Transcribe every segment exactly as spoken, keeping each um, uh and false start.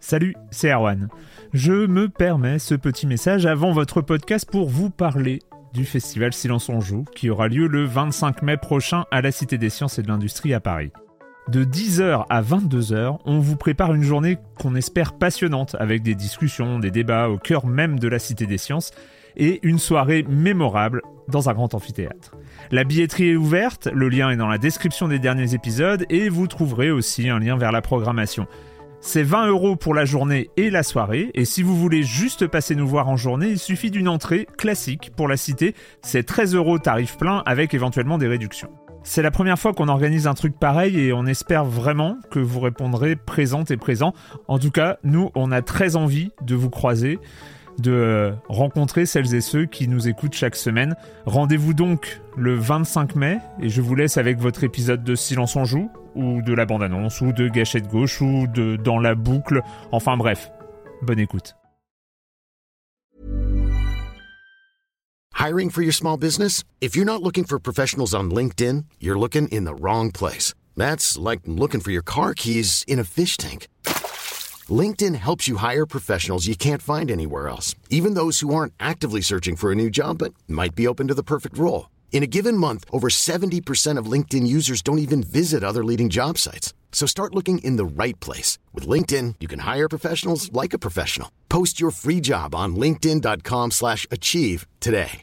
Salut, c'est Erwan. Je me permets ce petit message avant votre podcast pour vous parler du festival Silence on Joue qui aura lieu le vingt-cinq mai prochain à la Cité des Sciences et de l'Industrie à Paris. De dix heures à vingt-deux heures, on vous prépare une journée qu'on espère passionnante avec des discussions, des débats au cœur même de la Cité des Sciences et une soirée mémorable dans un grand amphithéâtre. La billetterie est ouverte, le lien est dans la description des derniers épisodes et vous trouverez aussi un lien vers la programmation. C'est vingt euros pour la journée et la soirée, et si vous voulez juste passer nous voir en journée, il suffit d'une entrée classique pour la cité, c'est treize euros tarif plein avec éventuellement des réductions. C'est la première fois qu'on organise un truc pareil et on espère vraiment que vous répondrez présente et présent. En tout cas, nous, on a très envie de vous croiser, de rencontrer celles et ceux qui nous écoutent chaque semaine. Rendez-vous donc le vingt-cinq mai et je vous laisse avec votre épisode de Silence on Joue, ou de la bande-annonce, ou de Gâchette Gauche, ou de Dans la boucle, enfin bref, bonne écoute. Hiring for your small business? If you're not looking for professionals on LinkedIn, you're looking in the wrong place. That's like looking for your car keys in a fish tank. LinkedIn helps you hire professionals you can't find anywhere else, even those who aren't actively searching for a new job but might be open to the perfect role. In a given month, over seventy percent of LinkedIn users don't even visit other leading job sites. So start looking in the right place. With LinkedIn, you can hire professionals like a professional. Post your free job on linkedin dot com slash achieve today.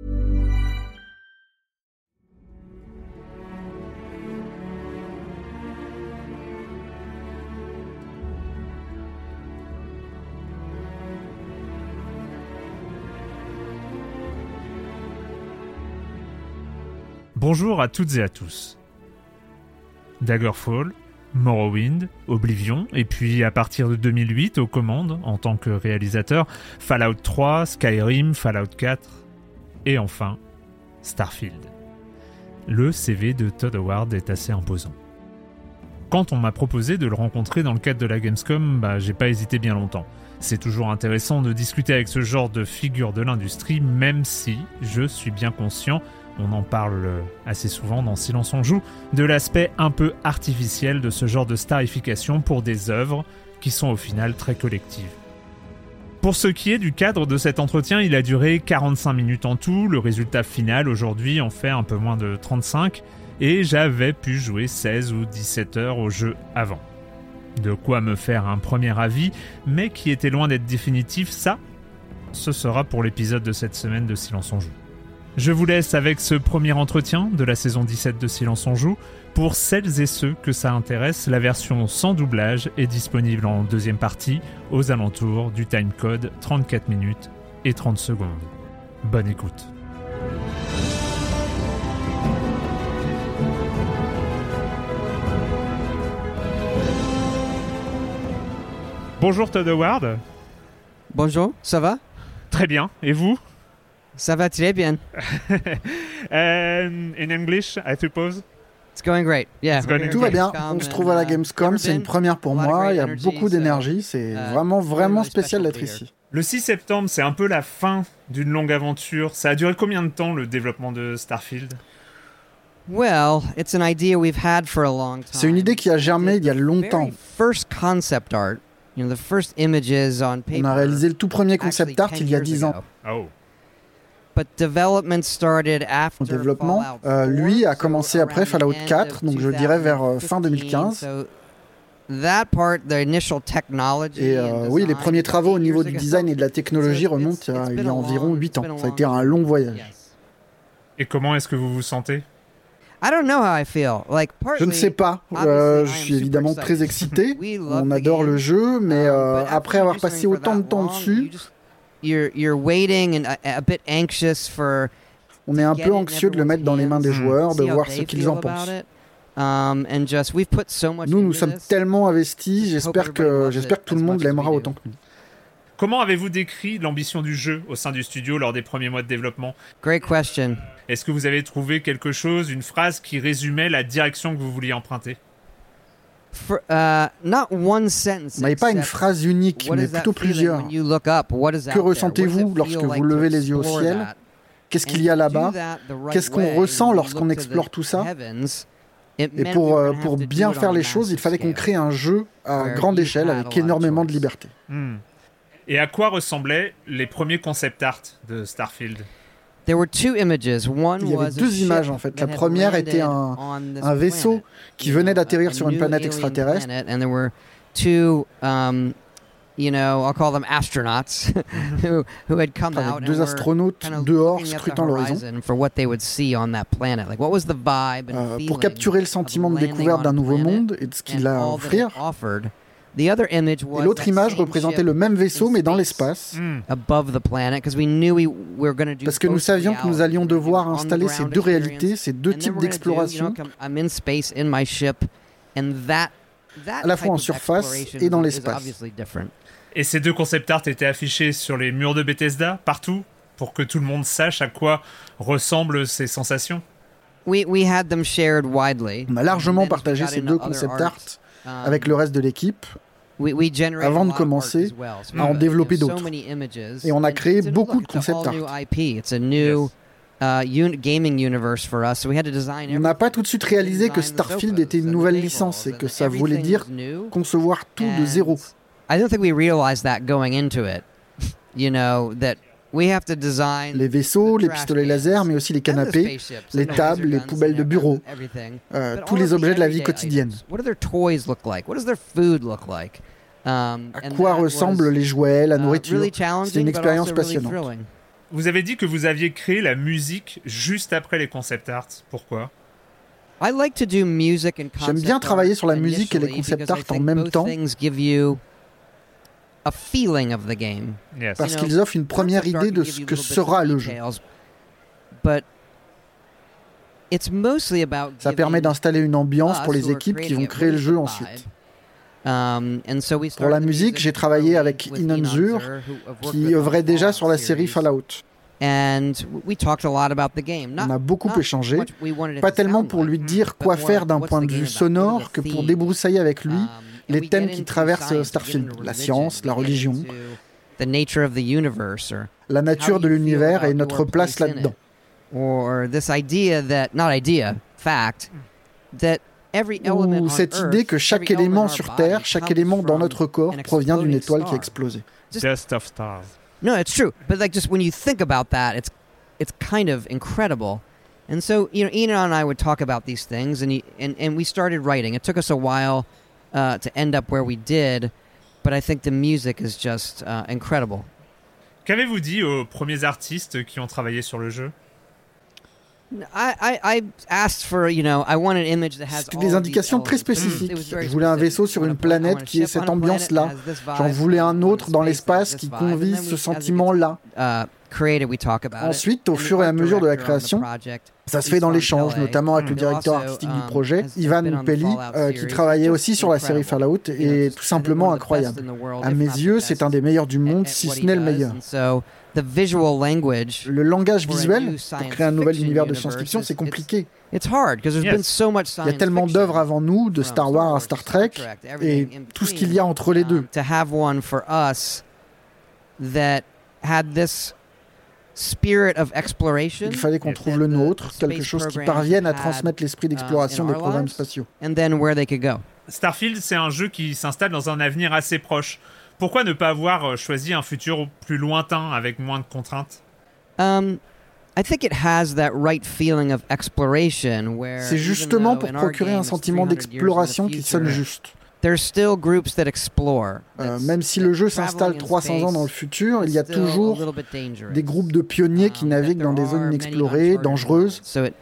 Bonjour à toutes et à tous. Daggerfall, Morrowind, Oblivion, et puis à partir de deux mille huit aux commandes, en tant que réalisateur, Fallout trois, Skyrim, Fallout quatre, et enfin, Starfield. Le C V de Todd Howard est assez imposant. Quand on m'a proposé de le rencontrer dans le cadre de la Gamescom, bah j'ai pas hésité bien longtemps. C'est toujours intéressant de discuter avec ce genre de figure de l'industrie, même si je suis bien conscient, on en parle assez souvent dans Silence on Joue, de l'aspect un peu artificiel de ce genre de starification pour des œuvres qui sont au final très collectives. Pour ce qui est du cadre de cet entretien, il a duré quarante-cinq minutes en tout, le résultat final aujourd'hui en fait un peu moins de trente-cinq, et j'avais pu jouer seize ou dix-sept heures au jeu avant. De quoi me faire un premier avis, mais qui était loin d'être définitif, ça, ce sera pour l'épisode de cette semaine de Silence on Joue. Je vous laisse avec ce premier entretien de la saison dix-sept de Silence on Joue. Pour celles et ceux que ça intéresse, la version sans doublage est disponible en deuxième partie, aux alentours du timecode trente-quatre minutes et trente secondes. Bonne écoute. Bonjour Todd Howard. Bonjour, ça va? Très bien, et vous? Ça va très bien. um, in English, I suppose. It's going great. Yeah. It's going Tout va bien. On se trouve à la Gamescom. C'est une première pour moi. Il y a beaucoup d'énergie. C'est vraiment, vraiment spécial d'être ici. Le six septembre, c'est un peu la fin d'une longue aventure. Ça a duré combien de temps, le développement de Starfield? Well, it's an idea we've had for a long time. C'est une idée qui a germé il y a longtemps. First concept art, you know, the first images on paper. On a réalisé le tout premier concept art il y a dix ans. Oh. But development started after Le développement, euh, lui, a commencé après Fallout quatre, donc je dirais vers euh, fin deux mille quinze. That part, the initial technology et euh, oui, les premiers travaux au niveau du design et de la technologie remontent à il y a environ huit ans. Ça a été un long voyage. Et comment est-ce que vous vous sentez? I don't know how I feel. Like, je ne sais pas. Euh, je suis évidemment très excité. On adore le jeu, mais euh, après avoir passé autant de temps dessus, You're, you're waiting and a, a bit anxious for on est un peu anxieux de le mettre dans les mains des joueurs, de voir ce qu'ils en pensent. Um, and just, we've put so much nous, nous sommes tellement investis, j'espère que, j'espère que tout le monde l'aimera autant que nous. Comment avez-vous décrit l'ambition du jeu au sein du studio lors des premiers mois de développement? Great question. Est-ce que vous avez trouvé quelque chose, une phrase qui résumait la direction que vous vouliez emprunter? For, uh, not one sentence. Il n'y avait pas une phrase unique, mais plutôt plusieurs. Que ressentez-vous lorsque vous levez les yeux au ciel? Qu'est-ce qu'il y a là-bas? Qu'est-ce qu'on ressent lorsqu'on explore tout ça? Et pour, euh, pour bien faire les choses, il fallait qu'on crée un jeu à grande échelle avec énormément de liberté. Hmm. Et à quoi ressemblaient les premiers concept art de Starfield ? There were two images. One Il y avait deux images en fait. La première était un, un vaisseau qui venait d'atterrir sur une planète extraterrestre. And there were two, um, you know, I'll call them astronauts who who had come out. Avec deux astronautes dehors scrutant l'horizon. For what they would see on that planet. Like what was the vibe and euh, feeling pour capturer le sentiment de découverte d'un nouveau monde et de ce qu'il a à offrir. Et l'autre image représentait le même vaisseau mais dans l'espace. Parce que nous savions que nous allions devoir installer ces deux réalités, ces deux types d'exploration, à la fois en surface et dans l'espace. Et ces deux concept art étaient affichés sur les murs de Bethesda, partout, pour que tout le monde sache à quoi ressemblent ces sensations. On a largement partagé ces deux concept art avec le reste de l'équipe, avant de commencer à en développer d'autres. Et on a créé beaucoup de concept art. On n'a pas tout de suite réalisé que Starfield était une nouvelle licence et que ça voulait dire concevoir tout de zéro. Les vaisseaux, les pistolets laser, mais aussi les canapés, les tables, les poubelles de bureau, euh, tous les objets de la vie quotidienne. À quoi ressemblent les jouets, la nourriture? C'est une expérience passionnante. Vous avez dit que vous aviez créé la musique juste après les concept art. Pourquoi ? J'aime bien travailler sur la musique et les concept art en même temps. Parce qu'ils offrent une première idée de ce que sera le jeu. Ça permet d'installer une ambiance pour les équipes qui vont créer le jeu ensuite. Pour la musique, j'ai travaillé avec Inon Zur, qui œuvrait déjà sur la série Fallout. On a beaucoup échangé, pas tellement pour lui dire quoi faire d'un point de vue sonore que pour débroussailler avec lui les thèmes qui traversent Starfield, la science, la religion, la nature de l'univers et notre place là-dedans. Ou cette idée que chaque élément sur Terre, chaque élément dans notre corps provient d'une étoile qui a explosé. Just of stars. No, it's true. But like just when you think about that, it's it's kind of incredible. And so, you know, Ina and I would talk about these things, and he, and and we started writing. It took us a while uh, to end up where we did, but I think the music is just uh, incredible. Qu'avez-vous dit aux premiers artistes qui ont travaillé sur le jeu? I, I, I asked for, you know, I want an image that has C'était des indications très spécifiques. Je voulais un vaisseau sur une planète qui ait cette ambiance-là. J'en voulais un autre dans l'espace qui convie ce sentiment-là. Ensuite, au fur et à mesure de la création, ça se fait dans l'échange, notamment avec le directeur artistique du projet, Ivan Pelli, euh, qui travaillait aussi sur la série Fallout, et tout simplement incroyable. À mes yeux, c'est un des meilleurs du monde, si ce n'est le meilleur. Le langage visuel, pour créer un nouvel univers de science-fiction, c'est compliqué. Il y a tellement d'œuvres avant nous, de Star Wars à Star Trek, et tout ce qu'il y a entre les deux. Il fallait qu'on trouve le nôtre, quelque chose qui parvienne à transmettre l'esprit d'exploration des programmes spatiaux. Starfield, c'est un jeu qui s'installe dans un avenir assez proche. Pourquoi ne pas avoir choisi un futur plus lointain avec moins de contraintes? um, C'est justement pour procurer un sentiment d'exploration qui sonne juste. Euh, même si le jeu s'installe trois cents ans dans le futur, il y a toujours des groupes de pionniers qui naviguent dans des zones inexplorées, dangereuses.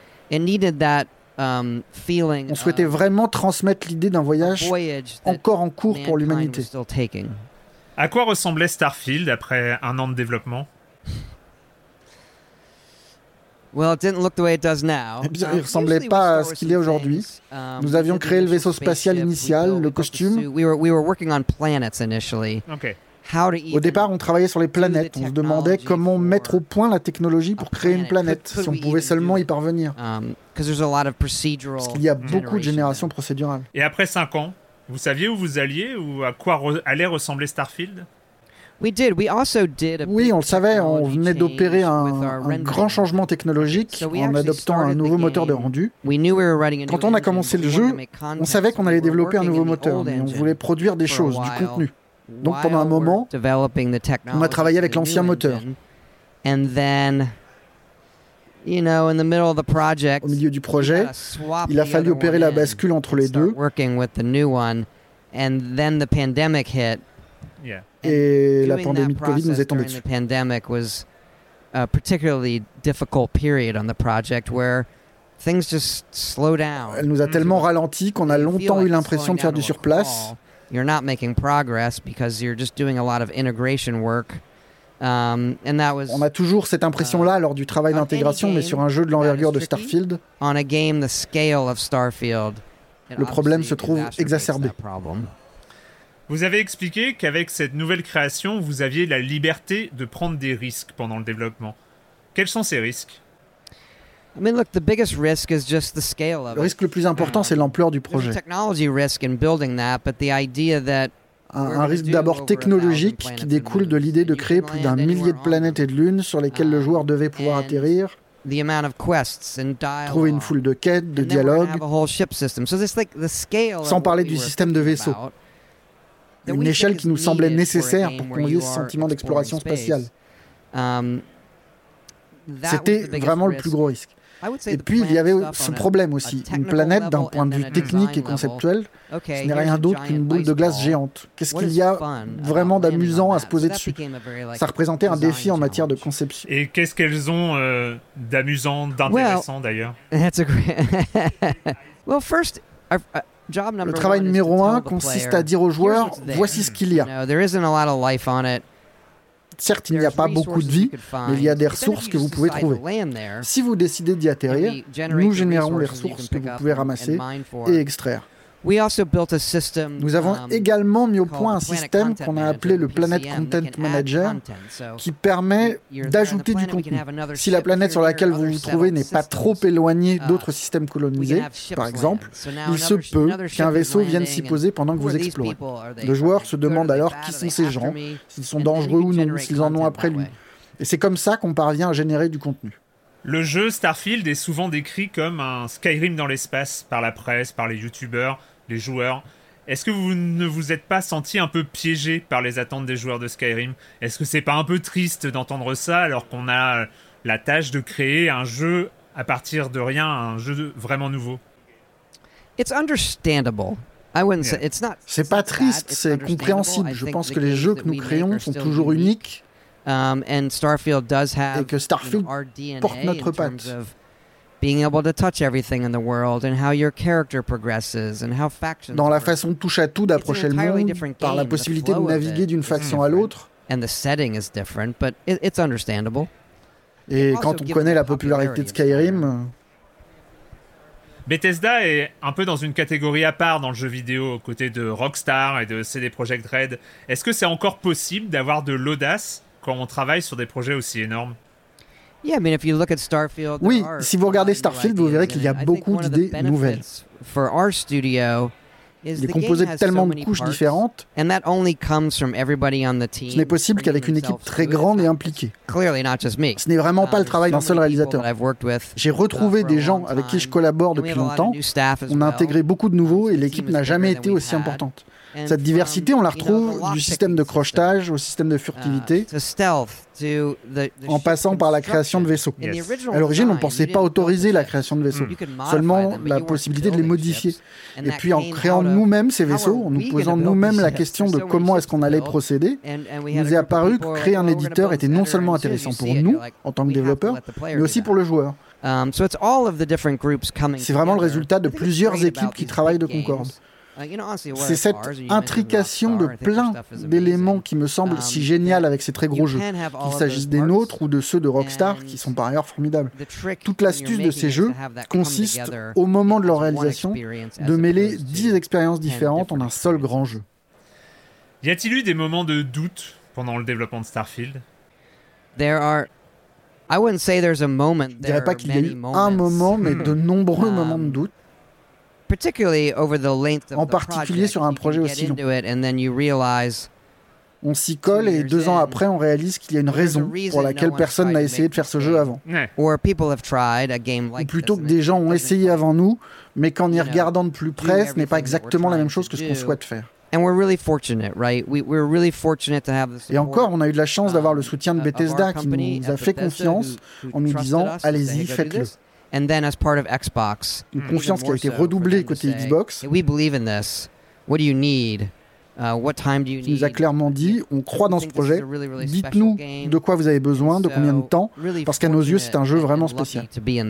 On souhaitait vraiment transmettre l'idée d'un voyage encore en cours pour l'humanité. À quoi ressemblait Starfield après un an de développement? Well, it didn't look the way it does now. Eh bien, il ne ressemblait pas à ce qu'il est aujourd'hui. Nous avions créé le vaisseau spatial initial, le costume. We were, we were working on planets initially. Okay. Au départ, on travaillait sur les planètes. On se demandait comment mettre au point la technologie pour créer une planète, si on pouvait seulement y parvenir. Parce qu'il y a beaucoup de générations procédurales. Et après cinq ans, vous saviez où vous alliez ou à quoi re- allait ressembler Starfield? Oui, on le savait, on venait d'opérer un, un grand changement technologique en adoptant un nouveau moteur de rendu. Quand on a commencé le jeu, on savait qu'on allait développer un nouveau moteur, mais on voulait produire des choses, du contenu. Donc pendant un moment, on a travaillé avec l'ancien moteur. Au milieu du projet, il a fallu opérer la bascule entre les deux. Yeah. Et la pandémie de Covid nous est tombée dessus. Elle nous a tellement ralenti qu'on a longtemps eu l'impression de faire du surplace. You're not making progress because you're just doing a lot of integration work. Um, and that was, On a toujours cette impression-là lors du travail d'intégration, mais sur un jeu de l'envergure de Starfield, on a game the scale of Starfield, le problème se trouve exacerbé. Vous avez expliqué qu'avec cette nouvelle création, vous aviez la liberté de prendre des risques pendant le développement. Quels sont ces risques ? I mean, look, the biggest risk is just the scale of it. Le risque le plus important, c'est l'ampleur du projet. There's a technology risk in building that, but the idea that Un, un risque d'abord technologique qui découle de l'idée de créer plus d'un millier de planètes et de lunes sur lesquelles le joueur devait pouvoir atterrir, trouver une foule de quêtes, de dialogues, sans parler du système de vaisseaux. Une échelle qui nous semblait nécessaire pour qu'on ait ce sentiment d'exploration spatiale. C'était vraiment le plus gros risque. Et puis, il y avait ce problème aussi. Une planète, d'un point de vue technique et conceptuel, ce n'est rien d'autre qu'une boule de glace géante. Qu'est-ce qu'il y a vraiment d'amusant à se poser dessus ? Ça représentait un défi en matière de conception. Et qu'est-ce qu'elles ont euh, d'amusant, d'intéressant d'ailleurs ? Le travail numéro un consiste à dire aux joueurs, voici ce qu'il y a. Certes, il n'y a pas beaucoup de vie, mais il y a des ressources que vous pouvez trouver. Si vous décidez d'y atterrir, nous générons les ressources que vous pouvez ramasser et extraire. Nous avons également mis au point un système qu'on a appelé le Planet Content Manager qui permet d'ajouter du contenu. Si la planète sur laquelle vous vous trouvez n'est pas trop éloignée d'autres systèmes colonisés, par exemple, il se peut qu'un vaisseau vienne s'y poser pendant que vous explorez. Le joueur se demande alors qui sont ces gens, s'ils sont dangereux ou non, s'ils en ont après lui. Et c'est comme ça qu'on parvient à générer du contenu. Le jeu Starfield est souvent décrit comme un Skyrim dans l'espace par la presse, par les youtubeurs, les joueurs. Est-ce que vous ne vous êtes pas senti un peu piégé par les attentes des joueurs de Skyrim ? Est-ce que c'est pas un peu triste d'entendre ça alors qu'on a la tâche de créer un jeu à partir de rien, un jeu vraiment nouveau ? It's understandable. I wouldn't say it's not. C'est pas triste, c'est compréhensible. Je pense que les jeux que nous créons sont toujours uniques. Um, and Starfield does have, et que Starfield you know, our D N A porte notre patte. Being able to touch everything in the world and how your character progresses and how factions Dans la façon touche à tout d'approcher le monde, par la possibilité de naviguer d'une faction à l'autre. And the setting is different, but it, it's understandable. Et quand on connaît la popularité de Skyrim, Bethesda est un peu dans une catégorie à part dans le jeu vidéo, aux côtés de Rockstar et de C D Projekt Red. Est-ce que c'est encore possible d'avoir de l'audace quand on travaille sur des projets aussi énormes ? Oui, si vous regardez Starfield, vous verrez qu'il y a beaucoup d'idées nouvelles. Il est composé de tellement de couches différentes. Ce n'est possible qu'avec une équipe très grande et impliquée. Ce n'est vraiment pas le travail d'un seul réalisateur. J'ai retrouvé des gens avec qui je collabore depuis longtemps. On a intégré beaucoup de nouveaux et l'équipe n'a jamais été aussi importante. Cette diversité, on la retrouve du système de crochetage au système de furtivité, en passant par la création de vaisseaux. À l'origine, on ne pensait pas autoriser la création de vaisseaux, seulement la possibilité de les modifier. Et puis en créant nous-mêmes ces vaisseaux, en nous posant nous-mêmes la question de comment est-ce qu'on allait procéder, il nous est apparu que créer un éditeur était non seulement intéressant pour nous, en tant que développeurs, mais aussi pour le joueur. C'est vraiment le résultat de plusieurs équipes qui travaillent de concorde. C'est cette intrication de plein d'éléments qui me semble si géniale avec ces très gros jeux, qu'il s'agisse des nôtres ou de ceux de Rockstar, qui sont par ailleurs formidables. Toute l'astuce de ces jeux consiste, au moment de leur réalisation, de mêler dix expériences différentes en un seul grand jeu. Y a-t-il eu des moments de doute pendant le développement de Starfield ? Je ne dirais pas qu'il y a eu un moment, mais de nombreux moments de doute. En particulier sur un projet aussi long. On s'y colle et deux ans après, on réalise qu'il y a une raison pour laquelle personne n'a essayé de faire ce jeu avant. Ou plutôt que des gens ont essayé avant nous, mais qu'en y regardant de plus près, ce n'est pas exactement la même chose que ce qu'on souhaite faire. Et encore, on a eu de la chance d'avoir le soutien de Bethesda qui nous a fait confiance en nous disant « Allez-y, faites-le ». Une confiance qui a été redoublée côté Xbox. Qui nous a clairement dit, on croit dans ce projet, dites-nous de quoi vous avez besoin, de combien de temps, parce qu'à nos yeux, c'est un jeu vraiment spécial.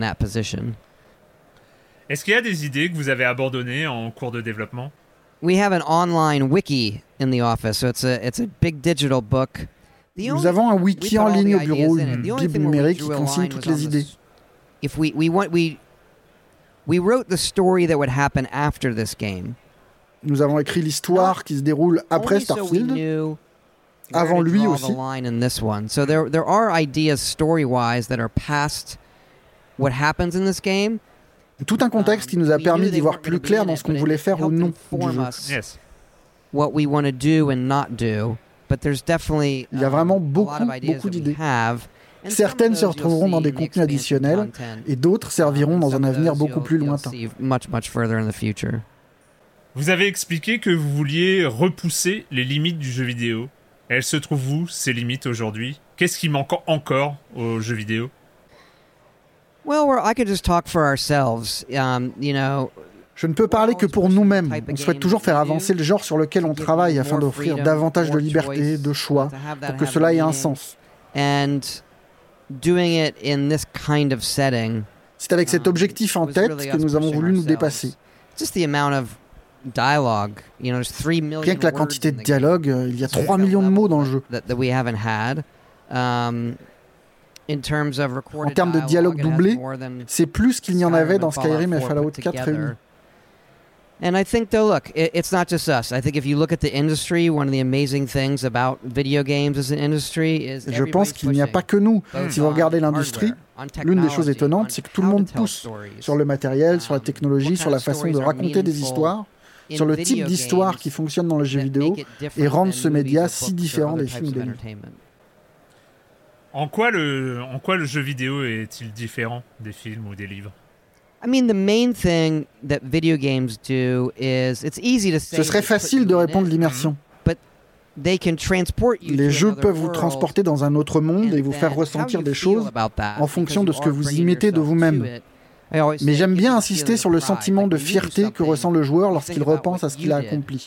Est-ce qu'il y a des idées que vous avez abandonnées en cours de développement? We have an online wiki in the office, so it's a, it's a big digital book. Nous avons un wiki en ligne au bureau, une bible numérique qui consigne toutes les idées. If we, we, want, we, we wrote the story that would happen after this game. Nous avons écrit l'histoire qui se déroule après Starfield, avant lui aussi. So there, there are ideas story-wise that are past what happens in this game. Tout un contexte qui nous a permis d'y voir plus clair dans ce qu'on voulait faire ou non du jeu. Yes. What we want to do and not do, but there's definitely Il y a vraiment beaucoup, beaucoup d'idées. Certaines se retrouveront dans des contenus additionnels et d'autres serviront dans un avenir beaucoup plus lointain. Vous avez expliqué que vous vouliez repousser les limites du jeu vidéo. Elles se trouvent où, ces limites, aujourd'hui? Qu'est-ce qui manque encore au jeu vidéo? Well, I could just talk for ourselves, um, you know. Je ne peux parler que pour nous-mêmes. On souhaite toujours faire avancer le genre sur lequel on travaille afin d'offrir davantage de liberté, de choix, pour que cela ait un sens. And doing it in this kind of setting. C'est avec cet objectif en tête que nous avons voulu nous dépasser. Just the amount of dialogue, you know, there's three million. Rien que la quantité de dialogue, il y a trois millions de mots dans le jeu. That we haven't had. Um, In terms of en termes de dialogue doublé, c'est plus qu'il n'y en avait dans Skyrim et Fallout quatre réunis. And I think, though, look, it, it's not just us. I think if you look at the industry, one of the amazing things about video games as an industry is. Je pense qu'il n'y a pas que nous. Si vous regardez l'industrie, l'une des choses étonnantes, c'est que tout le monde pousse sur le matériel, sur la technologie, sur la façon de raconter des histoires, sur le type d'histoire qui fonctionne dans le jeu vidéo et rendre ce média si différent des films ou des livres. En quoi, le, en quoi le jeu vidéo est-il différent des films ou des livres? I mean, the main thing that video games do is it's easy to say. Ce serait facile de répondre l'immersion. But they can transport you. Les jeux peuvent vous transporter dans un autre monde et vous faire ressentir des choses en fonction de ce que vous y mettez de vous-même. Mais j'aime bien insister sur le sentiment de fierté que ressent le joueur lorsqu'il repense à ce qu'il a accompli.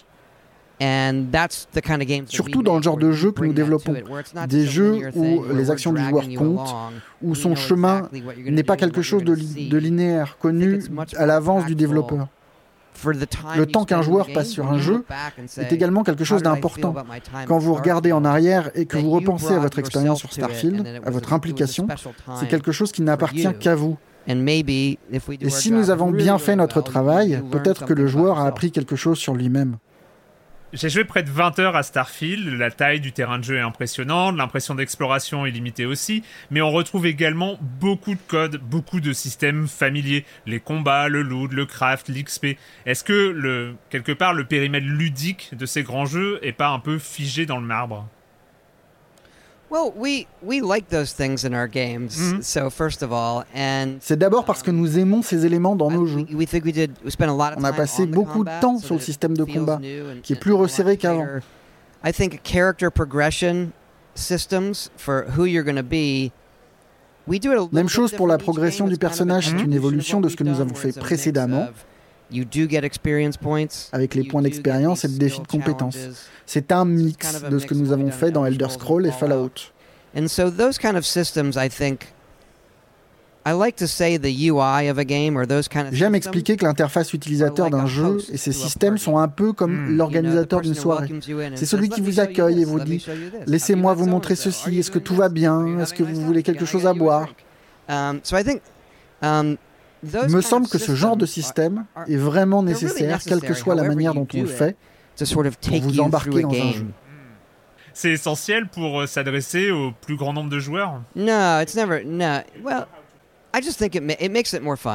Surtout dans le genre de jeu que nous développons, des jeux où les actions du joueur comptent, où son chemin n'est pas quelque chose de, li- de linéaire, connu à l'avance du développeur. Le temps qu'un joueur passe sur un jeu est également quelque chose d'important. Quand vous regardez en arrière et que vous repensez à votre expérience sur Starfield, à votre implication, c'est quelque chose qui n'appartient qu'à vous. Et si nous avons bien fait notre travail, peut-être que le joueur a appris quelque chose sur lui-même. J'ai joué près de vingt heures à Starfield, la taille du terrain de jeu est impressionnante, l'impression d'exploration est limitée aussi, mais on retrouve également beaucoup de codes, beaucoup de systèmes familiers, les combats, le loot, le craft, l'X P. Est-ce que, le, quelque part, le périmètre ludique de ces grands jeux est pas un peu figé dans le marbre? Well, we, we like those things in our games, mm-hmm. so first of all, and c'est d'abord parce que nous aimons ces éléments dans nos jeux. We think we did, we spent a lot of on a passé beaucoup de temps sur le système de combat, qui est plus resserré qu'avant. I think character progression systems for who you're going to be. We do it a little Même chose pour la progression du personnage, c'est une évolution de ce que nous avons fait précédemment. You do get experience points. Avec les points d'expérience et de défis de compétences. C'est un mix de ce que nous avons fait dans Elder Scrolls et Fallout. And so those kind of systems, I think, I like to say the U I of a game or those kind of. J'aime expliquer que l'interface utilisateur d'un jeu et ses systèmes sont un peu comme mm. l'organisateur d'une soirée. C'est celui qui vous accueille et vous dit « Laissez-moi vous montrer ceci, est-ce que tout va bien? Est-ce que vous voulez quelque chose à boire ?» um, so I think, um, Il me semble que ce genre de système est vraiment nécessaire, quelle que soit la manière dont on le fait, pour vous embarquer dans un jeu. C'est essentiel pour euh, s'adresser au plus grand nombre de joueurs? No, it's never. No. Well, I just think it, ma- it makes it more fun.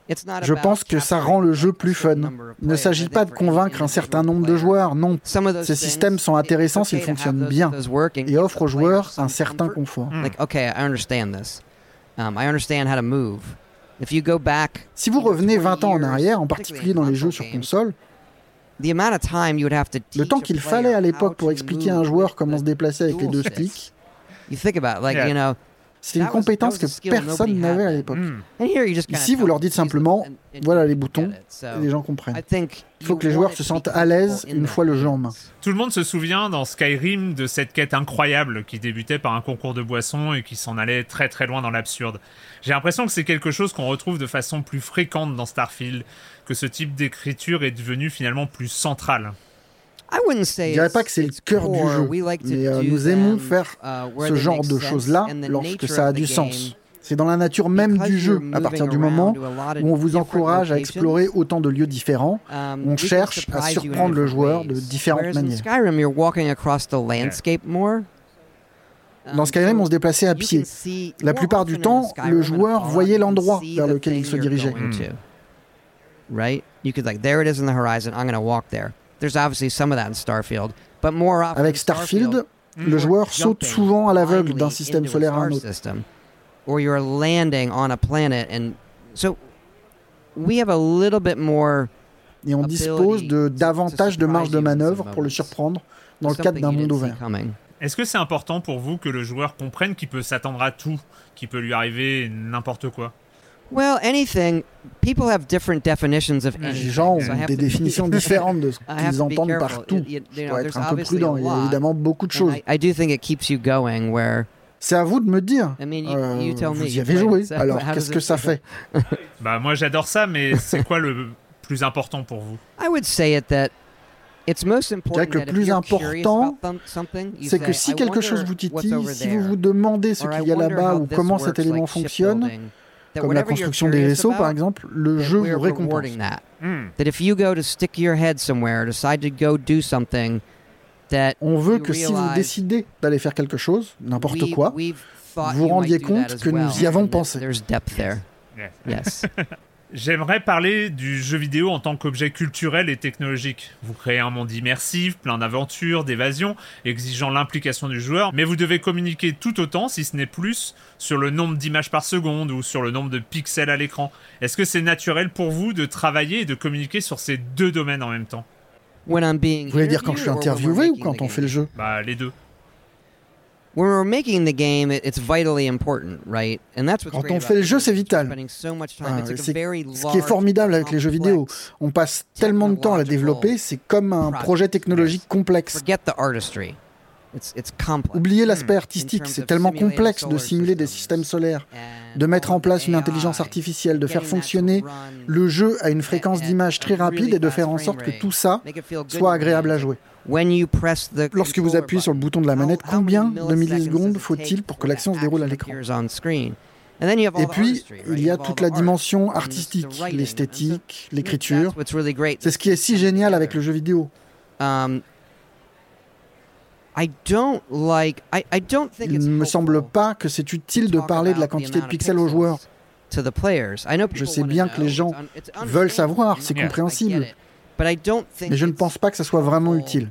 Je pense que ça rend le jeu plus fun. Il ne s'agit pas de convaincre un certain nombre de joueurs, non. Ces systèmes sont intéressants s'ils fonctionnent bien et offrent aux joueurs un certain confort. Si vous revenez vingt ans en arrière, en particulier dans les jeux sur console, le temps qu'il fallait à l'époque pour expliquer à un joueur comment se déplacer avec les deux sticks, c'est une compétence que personne n'avait à l'époque. Ici, vous leur dites simplement, voilà les boutons, et les gens comprennent. Il faut que les joueurs se sentent à l'aise une fois le jeu en main. Tout le monde se souvient dans Skyrim de cette quête incroyable qui débutait par un concours de boissons et qui s'en allait très très loin dans l'absurde. J'ai l'impression que c'est quelque chose qu'on retrouve de façon plus fréquente dans Starfield, que ce type d'écriture est devenu finalement plus central. Je ne dirais pas que c'est le cœur du jeu, mais euh, nous aimons faire ce genre de choses-là lorsque ça a du sens. C'est dans la nature même du jeu, à partir du moment où on vous encourage à explorer autant de lieux différents, on cherche à surprendre le joueur de différentes manières. Dans Skyrim, on se déplaçait à pied. La plupart du temps, le joueur voyait l'endroit vers lequel il se dirigeait. Avec Starfield, le joueur saute souvent à l'aveugle d'un système solaire à un autre. Et on dispose de davantage de marge de manœuvre pour le surprendre dans le cadre d'un monde ouvert. Est-ce que c'est important pour vous que le joueur comprenne qu'il peut s'attendre à tout, qu'il peut lui arriver n'importe quoi ? Well, anything. People have different definitions of anything. Les gens ont des définitions différentes de ce qu'ils entendent par tout. Il faut être un peu prudent. Il y a évidemment beaucoup de choses. I do think it keeps you going where. C'est à vous de me dire. Euh, vous y avez joué. Alors, qu'est-ce que ça fait ? Bah, moi, j'adore ça, mais c'est quoi le plus important pour vous ? I would say it that. Je dirais que le plus important, c'est que si quelque chose vous titille, si vous vous demandez ce qu'il y a là-bas ou comment cet élément fonctionne, comme la construction des vaisseaux par exemple, le jeu vous récompense. On veut que si vous décidez d'aller faire quelque chose, n'importe quoi, vous vous rendiez compte que nous y avons pensé. J'aimerais parler du jeu vidéo en tant qu'objet culturel et technologique. Vous créez un monde immersif, plein d'aventures, d'évasions, exigeant l'implication du joueur, mais vous devez communiquer tout autant, si ce n'est plus, sur le nombre d'images par seconde ou sur le nombre de pixels à l'écran. Est-ce que c'est naturel pour vous de travailler et de communiquer sur ces deux domaines en même temps ? Vous voulez dire quand je suis interviewé ou quand on fait le jeu ? Bah, les deux. Quand on fait le jeu, c'est vital. Ah, c'est ce qui est formidable avec les jeux vidéo. On passe tellement de temps à la développer, c'est comme un projet technologique complexe. Oubliez l'aspect artistique, c'est tellement complexe de simuler des systèmes solaires, de mettre en place une intelligence artificielle, de faire fonctionner le jeu à une fréquence d'image très rapide et de faire en sorte que tout ça soit agréable à jouer. Lorsque vous appuyez sur le bouton de la manette, combien de millisecondes faut-il pour que l'action se déroule à l'écran ? Et puis, il y a toute la dimension artistique, l'esthétique, l'écriture. C'est ce qui est si génial avec le jeu vidéo. Il ne me semble pas que c'est utile de parler de la quantité de pixels aux joueurs. Je sais bien que les gens veulent savoir, c'est compréhensible. Mais je ne pense pas que ça soit vraiment utile.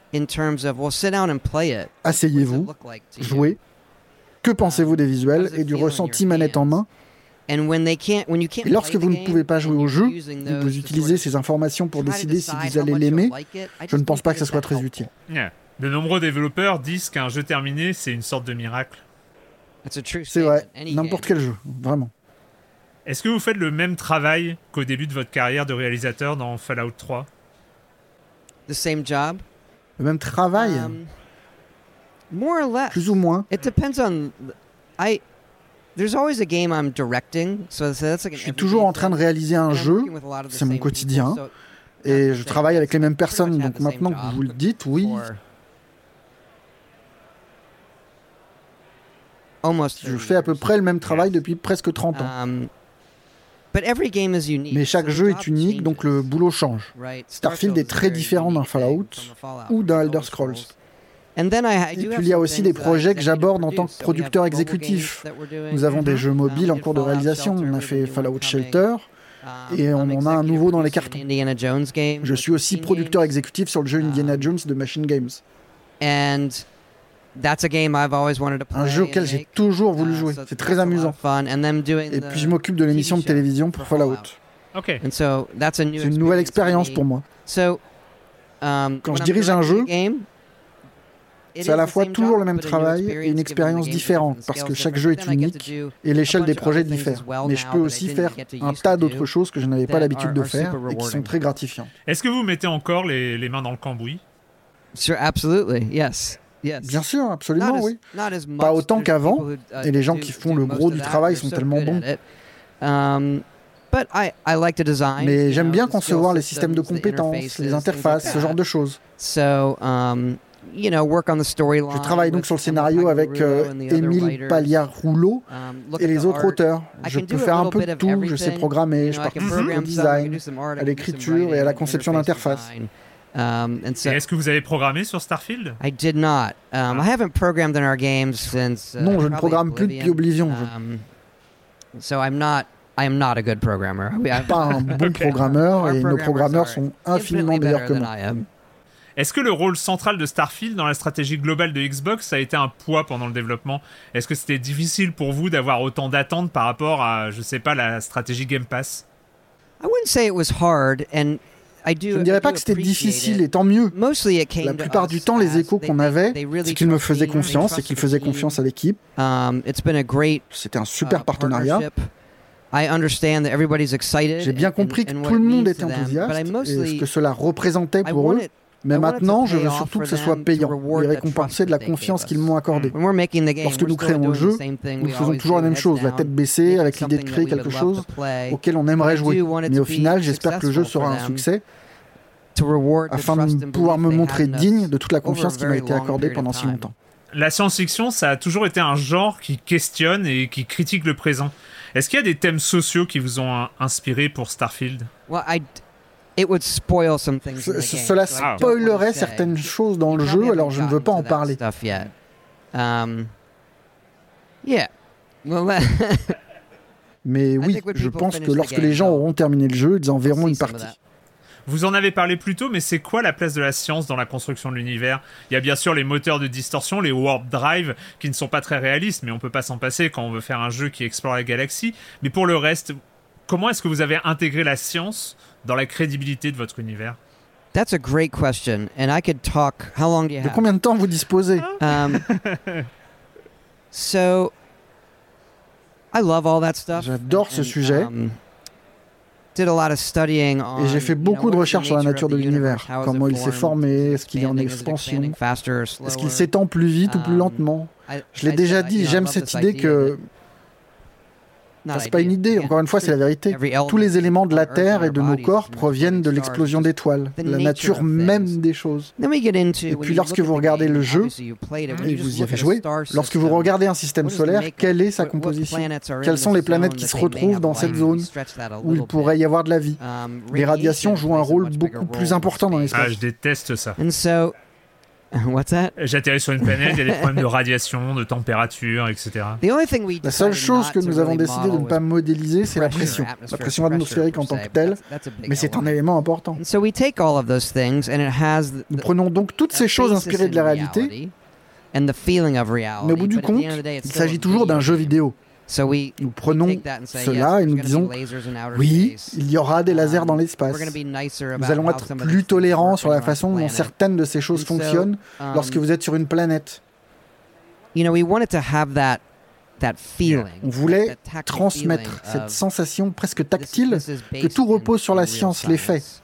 Asseyez-vous, jouez. Que pensez-vous des visuels et du ressenti manette en main ? Et lorsque vous ne pouvez pas jouer au jeu, et que vous utilisez ces informations pour décider si vous allez l'aimer, je ne pense pas que ça soit très utile. Yeah. De nombreux développeurs disent qu'un jeu terminé, c'est une sorte de miracle. C'est vrai, n'importe quel jeu, vraiment. Est-ce que vous faites le même travail qu'au début de votre carrière de réalisateur dans Fallout trois ? The same job. Le même travail um, More or less. Plus ou moins. It depends on... I... There's always a game I'm directing, so that's like an Je suis toujours en train de réaliser un jeu, c'est mon quotidien, et je travaille avec les mêmes personnes, donc maintenant que vous le dites, oui. Je fais à peu près le même travail depuis presque trente ans. Mais chaque jeu est unique, donc le boulot change. Starfield est très différent d'un Fallout ou d'un Elder Scrolls. Et puis il y a aussi des projets que j'aborde en tant que producteur exécutif. Nous avons des jeux mobiles en cours de réalisation. On a fait Fallout Shelter, Et on en a un nouveau dans les cartons. Je suis aussi producteur exécutif sur le jeu Indiana Jones de Machine Games. Un jeu auquel j'ai toujours voulu jouer. C'est très amusant. Et puis je m'occupe de l'émission de télévision pour Fallout. Okay. C'est une nouvelle expérience pour moi. Quand je dirige un jeu, c'est à la fois toujours le même travail et une expérience différente, parce que chaque jeu est unique et l'échelle des projets diffère. Mais je peux aussi faire un tas d'autres choses que je n'avais pas l'habitude de faire et qui sont très gratifiantes. Est-ce que vous mettez encore les, les mains dans le cambouis? Bien sûr, absolument, oui. Pas autant qu'avant, et les gens qui font le gros du travail sont tellement bons. Mais j'aime bien concevoir les systèmes de compétences, les interfaces, ce genre de choses. Je travaille donc sur le scénario avec euh, Émile Palliard-Rouleau et les autres auteurs. Je peux faire un peu de tout, je sais programmer, je participe au design, à l'écriture et à la conception d'interface. Um, so, est-ce que vous avez programmé sur Starfield? I did not. Um, I haven't programmed in our games since. Uh, non, je ne programme plus depuis Oblivion. Um, so I'm not. I am not a good programmer. Pas un bon okay. programmeur, et nos programmeurs sont infiniment meilleurs que moi. Est-ce que le rôle central de Starfield dans la stratégie globale de Xbox a été un poids pendant le développement? Est-ce que c'était difficile pour vous d'avoir autant d'attentes par rapport à, je sais pas, la stratégie Game Pass? I wouldn't say it was hard, and je ne dirais pas que c'était difficile, et tant mieux. La plupart du temps, les échos qu'on avait, c'est qu'ils me faisaient confiance et qu'ils faisaient confiance à l'équipe. C'était un super partenariat. J'ai bien compris que tout le monde était enthousiaste et ce que cela représentait pour eux. Mais maintenant, je veux surtout que ce soit payant et récompensé de la confiance qu'ils m'ont accordée. Lorsque nous créons le jeu, nous faisons toujours la même chose, la tête baissée, avec l'idée de créer quelque chose auquel on aimerait jouer. Mais au final, j'espère que le jeu sera un succès, afin de pouvoir me montrer digne de toute la confiance qui m'a été accordée pendant si longtemps. La science-fiction, ça a toujours été un genre qui questionne et qui critique le présent. Est-ce qu'il y a des thèmes sociaux qui vous ont inspiré pour Starfield? It would spoil some things in the game. Cela spoilerait certaines choses dans le jeu, alors je ne veux pas en parler. Um, yeah. Mais oui, je pense que lorsque les gens auront terminé le jeu, ils en verront une partie. Vous en avez parlé plus tôt, mais c'est quoi la place de la science dans la construction de l'univers? Il y a bien sûr les moteurs de distorsion, les warp drive, qui ne sont pas très réalistes, mais on peut pas s'en passer quand on veut faire un jeu qui explore la galaxie. Mais pour le reste, comment est-ce que vous avez intégré la science dans la crédibilité de votre univers? That's a great question, and I could talk. How long do you have? De combien de temps vous disposez? Um, so, I love all that stuff. J'adore ce sujet. Um, did a lot of studying on, et j'ai fait beaucoup de recherches sur la nature de l'univers. Comment il s'est formé, est-ce qu'il est en expansion, est-ce qu'il s'étend plus vite ou plus lentement. Je l'ai déjà dit, j'aime cette idée que... Enfin, c'est pas une idée, encore une fois, c'est la vérité. Tous les éléments de la Terre et de nos corps proviennent de l'explosion d'étoiles, la nature même des choses. Et puis lorsque vous regardez le jeu, et vous y avez joué, lorsque vous regardez un système solaire, quelle est sa composition? Quelles sont les planètes qui se retrouvent dans cette zone où il pourrait y avoir de la vie? Les radiations jouent un rôle beaucoup plus important dans l'espace. Ah, je déteste ça. What's that? J'atterris sur une planète, il y a des problèmes de radiation, de température, et cetera. La seule chose que nous avons décidé de ne pas modéliser, c'est la pression. La pression atmosphérique en tant que telle, mais c'est un élément important. Nous prenons donc toutes ces choses inspirées de la réalité, mais au bout du compte, il s'agit toujours d'un jeu vidéo. Nous prenons cela et nous disons, oui, il y aura des lasers dans l'espace. Nous allons être plus tolérants sur la façon dont certaines de ces choses fonctionnent lorsque vous êtes sur une planète. On voulait transmettre cette sensation presque tactile que tout repose sur la science, les faits.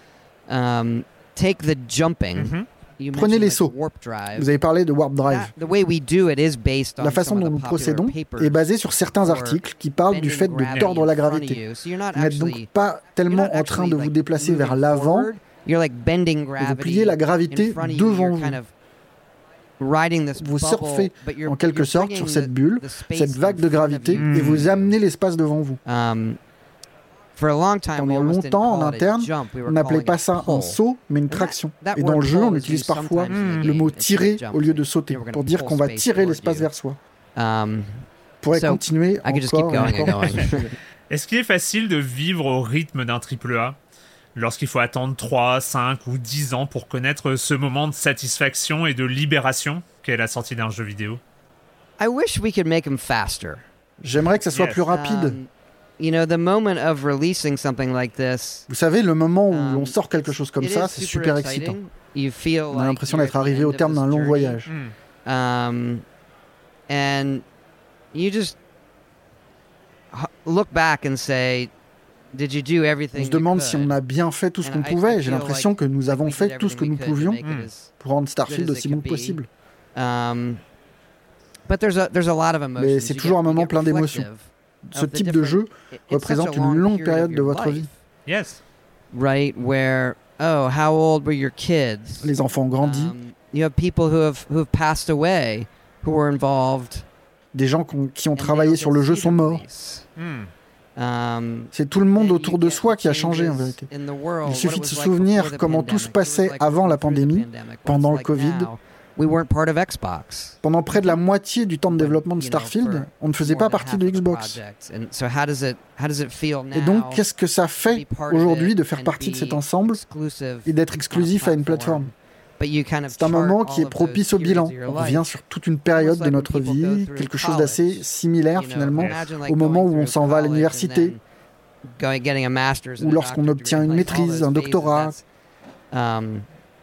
Mm-hmm. Prenez les sauts. Vous avez parlé de Warp Drive. La façon dont nous procédons est basée sur certains articles qui parlent du fait de tordre la gravité. Vous n'êtes donc pas tellement en train de vous déplacer vers l'avant, et vous pliez la gravité devant vous. Vous surfez en quelque sorte sur cette bulle, cette vague de gravité, et vous amenez l'espace devant vous. Pendant longtemps, en interne, on n'appelait pas ça un saut, mais une traction. Et dans le jeu, on utilise parfois le mot tirer au lieu de sauter, pour dire qu'on va tirer l'espace vers soi. On pourrait continuer encore et encore. Est-ce qu'il est facile de vivre au rythme d'un triple A lorsqu'il faut attendre trois, cinq ou dix ans pour connaître ce moment de satisfaction et de libération qu'est la sortie d'un jeu vidéo? I wish we could make them faster. J'aimerais que ça soit Yes. plus rapide. Um, you know, the moment of releasing something like this, Vous savez, le moment où um, on sort quelque chose comme it ça, is c'est super excitant. exciting. You feel On a like l'impression you're d'être at the arrivé end au of terme this d'un long journey. voyage. Hmm. Um, and you just h- look back and say, did you do everything On se you demande could? si on a bien fait tout ce And qu'on I- I pouvait. J'ai feel l'impression like que nous avons we fait did tout ce que nous everything we could to pouvions make it Mm. as pour rendre good Starfield as aussi it bon could que be. possible. Um, but there's a there's a lot of emotions. Mais c'est You toujours get- un you moment get plein d'émotions. reflective Ce of the type de different- jeu it- it's such a représente une long longue period période of de your votre life, vie. Yes. right? Where oh, how old were your kids? Les enfants ont grandi, Um, you have people who have who have passed away, who were involved. des gens qui ont, qui ont and they travaillé don't sur get le to jeu see sont the morts. release. Hmm. Um, C'est tout le monde then autour you de get soi the qui a changé en changes vérité. in the world, Il suffit what de it se was like souvenir before the comment tout se pandemic, what it was passait like avant la going through the pandémie, pandemic, what pendant it's le like Covid. now. We weren't part of Xbox. Pendant près de la moitié du temps de développement de You know, Starfield, for on ne faisait more pas than partie half de of the Xbox. project. And so how does it how does it feel Et now donc, qu'est-ce que ça to fait be part of aujourd'hui it de faire and partie de be cet ensemble exclusive et d'être on a exclusif à une platform? plateforme? But you kind of C'est un chart moment all qui est of those propice au periods bilan. of your On life. revient sur toute une période de like notre when people go vie, through quelque chose d'assez college. similaire You know, finalement, imagine, like, au moment going où on through s'en va à college l'université, and then going- getting a master's and ou a lorsqu'on doctorate obtient degree, une like, all maîtrise, those un phases, doctorat. that's, um,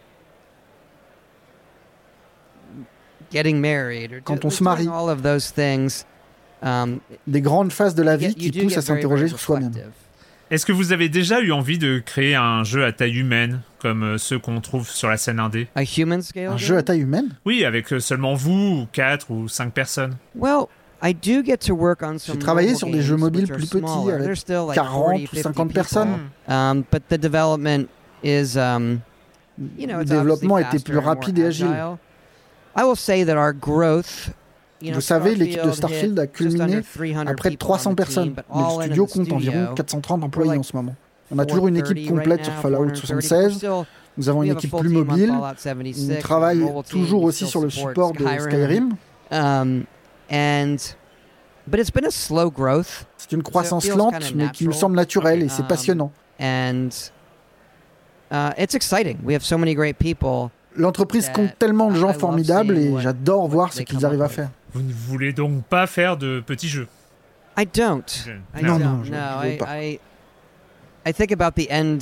getting married, or Quand do- on se marie. doing all of those things, um, Des grandes phases de la you vie get- qui you do poussent get à very, s'interroger very sur soi-même. reflective. Est-ce que vous avez déjà eu envie de créer un jeu à taille humaine, comme euh, ceux qu'on trouve sur la scène indé? A human scale Un game? jeu à taille humaine? Oui, avec euh, seulement vous, ou quatre ou cinq personnes. Well, I do get to work on some J'ai travaillé mobile sur des jeux games mobiles which are plus petits, smaller. avec They're still like quarante forty, ou fifty cinquante people. personnes. Um, but the development is, um, you know, Le it's développement obviously était plus faster and more rapide et agile. agile. I will say that our growth, you know, Vous savez, l'équipe de Starfield Starfield a hit just under culminé three hundred à près de people trois on cents the personnes, team, but mais le all in studio the compte studio, environ quatre cent trente employés like en ce moment. On a toujours une four équipe thirty complète right sur now, Fallout four thirty, but we're soixante-seize. still- Nous avons we une have a équipe full plus team on mobile. Fallout seventy-six, On travaille mobile team, toujours we aussi still sur le support support de Skyrim. Skyrim. Um, and but it's been a slow growth, C'est une croissance feels lente, kinda mais qui me natural. semble naturelle et c'est Um, passionnant. and uh, it's exciting. We have so many great people. L'entreprise that compte tellement de I gens love formidables seeing et what- j'adore what voir ce they qu'ils come arrivent up à with. faire. Vous ne voulez donc pas faire de petits jeux? I don't. Je- I Non, don't. non, je- no, je veux I, pas. I I think about the end.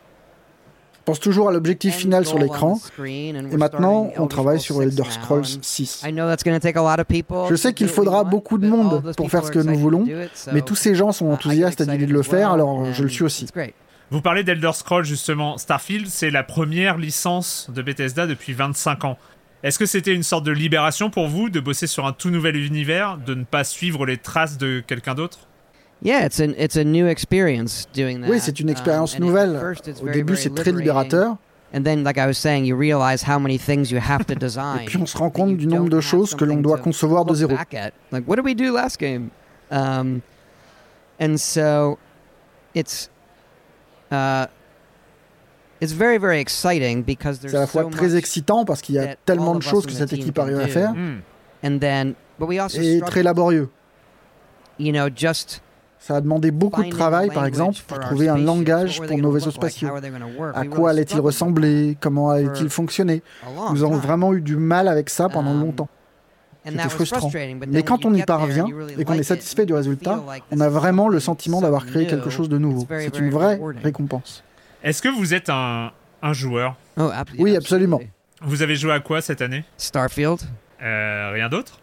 Je pense toujours à l'objectif end final sur goal on l'écran. the screen, and Et we're maintenant, starting on Elder travaille Scrolls sur Elder six Scrolls now, and six. I know that's going to take a lot of people. Je sais to qu'il do what we faudra want, beaucoup de but all monde those pour people faire ce are que nous excited to voulons, do it, so, mais tous ces gens sont uh, I get enthousiastes à l'idée excited de le as faire, well, alors je le and suis aussi. it's great. Vous parlez d'Elder Scrolls justement. Starfield, c'est la première licence de Bethesda depuis vingt-cinq ans. Est-ce que c'était une sorte de libération pour vous de bosser sur un tout nouvel univers, de ne pas suivre les traces de quelqu'un d'autre? Yeah, it's an it's a new experience doing that. Oui, c'est une expérience Um, and at nouvelle. first it's Au very, début, very c'est très liberating. libérateur. And then, like I was saying, you realize how many things you have to design. Et puis on se rend that compte you du nombre don't de have choses que l'on something doit to concevoir de look zéro. back at. Like, what did we do last game? Um, and so, it's uh, it's very very exciting because there's C'est à la fois so très much. excitant parce qu'il y a that tellement all de of choses us que in the cette team équipe can arrive à do. faire, Hmm. And then, but we also et struggle, très laborieux. you know, just Ça a demandé beaucoup de finding travail, a par language exemple, for pour our trouver un spaceships. langage What were pour they nos gonna vaisseaux look like? spatiaux. How are they gonna work? À We quoi really allait-il struggled with ressembler? Comment allait-il for fonctionner? a long Nous avons time. vraiment eu du mal avec ça pendant Um, longtemps. And C'était that was frustrant. frustrating, but Mais then quand when on you y get there and parvient you really et qu'on like est it, satisfait du you résultat, feel like on this a is vraiment le something sentiment d'avoir créé new. quelque chose de nouveau. It's very, C'est very une vraie rewarding. récompense. Est-ce que vous êtes un, un joueur? Oh, ab- Oui, absolument. absolutely. Vous avez joué à quoi cette année? Starfield. Euh, rien d'autre?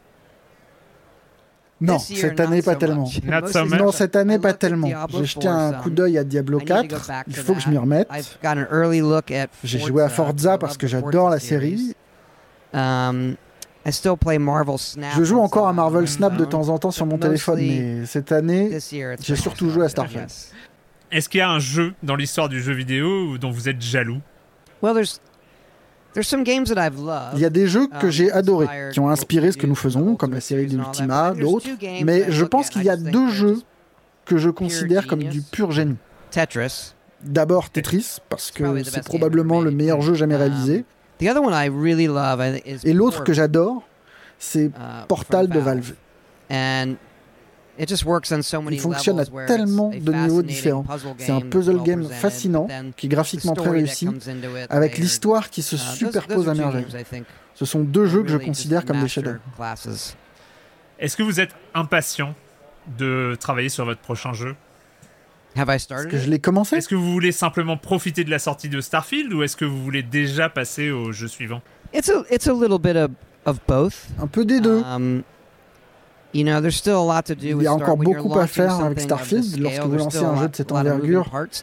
Non, This year, cette not année, pas so tellement. much. Not Most so of much. the- Non, cette I année, pas looked at tellement. Diablo J'ai jeté four un some. coup d'œil à Diablo I need to go quatre. back Il to faut que je m'y that. remette. I've got an early look at J'ai joué à Forza I parce love que the j'adore la Forza series. série. Um, I still play Marvel Snap. Je joue on encore à some Marvel on Snap de phone. temps en temps sur But mon téléphone, mostly mais cette année, this year it's j'ai been surtout all joué à Starfield, Starfield. yes. Est-ce qu'il y a un jeu dans l'histoire du jeu vidéo dont vous êtes jaloux? Well, there's there's some games that I've loved. Il y a des jeux que um, j'ai adorés, inspired qui ont inspiré ce que what nous we faisons, do, comme la série Ultima d'Ultima, and all that, but there's d'autres. two games Mais that I je look pense at, qu'il I y a just think deux they're jeux just que je considère comme du genius. pur génie. Tetris. D'abord Tetris, parce probably que the c'est best game probablement ever le made. meilleur jeu jamais Um, réalisé. The other one I really love I think, is Et l'autre que Portal, j'adore, c'est uh, Portal from de Valve. And Il fonctionne à tellement de niveaux différents. C'est un puzzle game fascinant, qui est graphiquement très réussi, avec l'histoire qui se superpose à merveille. Ce sont deux jeux que je considère comme des chefs-d'œuvre. Est-ce que vous êtes impatient de travailler sur votre prochain jeu ? Est-ce que je l'ai commencé ? Est-ce que vous voulez simplement profiter de la sortie de Starfield ou est-ce que vous voulez déjà passer au jeu suivant ? It's a, it's a little bit of, of both. Un peu des deux. Um, you know, there's still a lot to do. Il y a encore beaucoup à faire avec Starfield lorsque vous lancez un jeu de cette envergure.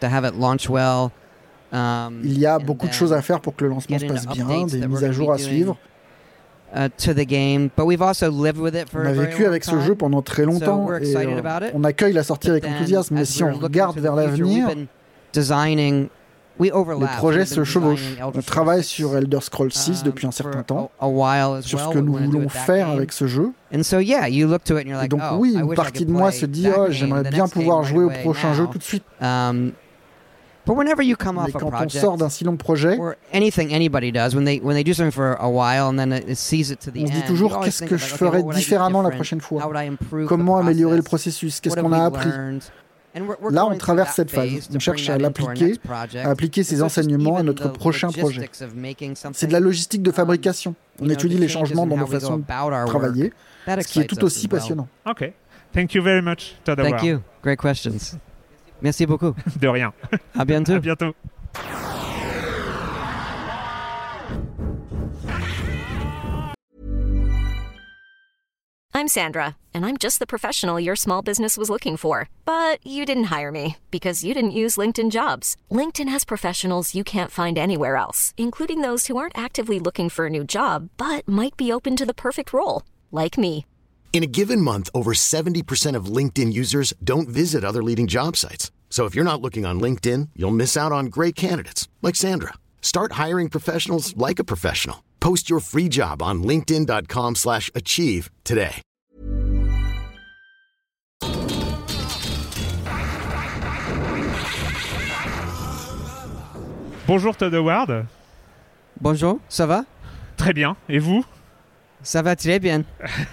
Um, Il y a beaucoup de choses à faire pour que le lancement se passe bien, des mises à jour à suivre. Uh, to the game, but we've also lived with it for on a vécu avec ce jeu pendant très longtemps so et euh, on accueille la sortie avec enthousiasme, mais si on regarde vers l'avenir, les projets se chevauchent. On travaille sur Elder Scrolls six depuis un certain temps, sur ce que nous voulons faire avec ce jeu. Et donc oui, une partie de moi se dit oh, j'aimerais bien pouvoir jouer au prochain jeu tout de suite. But whenever you come Mais off quand a project, on sort d'un si long projet, or anything anybody does, when they when they do something for a while and then it sees it to the on se dit end, toujours qu'est-ce que je ferais différemment la prochaine fois ? Comment améliorer le processus ? Qu'est-ce qu'on a appris ? Là, on traverse cette phase. On cherche à l'appliquer, à appliquer ces enseignements à notre prochain projet. C'est de la logistique de fabrication. On étudie les changements dans nos façons de travailler, ce qui est tout aussi passionnant. Ok. Thank you very much, Todd Howard. Thank you. Great questions. Merci beaucoup. De rien. À bientôt. À bientôt. I'm Sandra, and I'm just the professional your small business was looking for. But you didn't hire me because you didn't use LinkedIn Jobs. LinkedIn has professionals you can't find anywhere else, including those who aren't actively looking for a new job, but might be open to the perfect role, like me. In a given month, over seventy percent of LinkedIn users don't visit other leading job sites. So if you're not looking on LinkedIn, you'll miss out on great candidates like Sandra. Start hiring professionals like a professional. Post your free job on linkedin dot com slash achieve today. Bonjour Todd Howard. Bonjour, ça va? Très bien, et vous? Ça va très bien.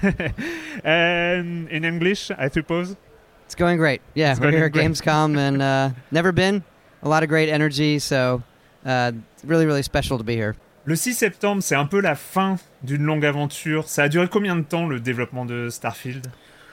And in English, I suppose? It's going great. Yeah, it's we're here at great. Gamescom and uh, never been. A lot of great energy, so uh, really, really special to be here. Le six septembre, c'est un peu la fin d'une longue aventure. Ça a duré combien de temps, le développement de Starfield?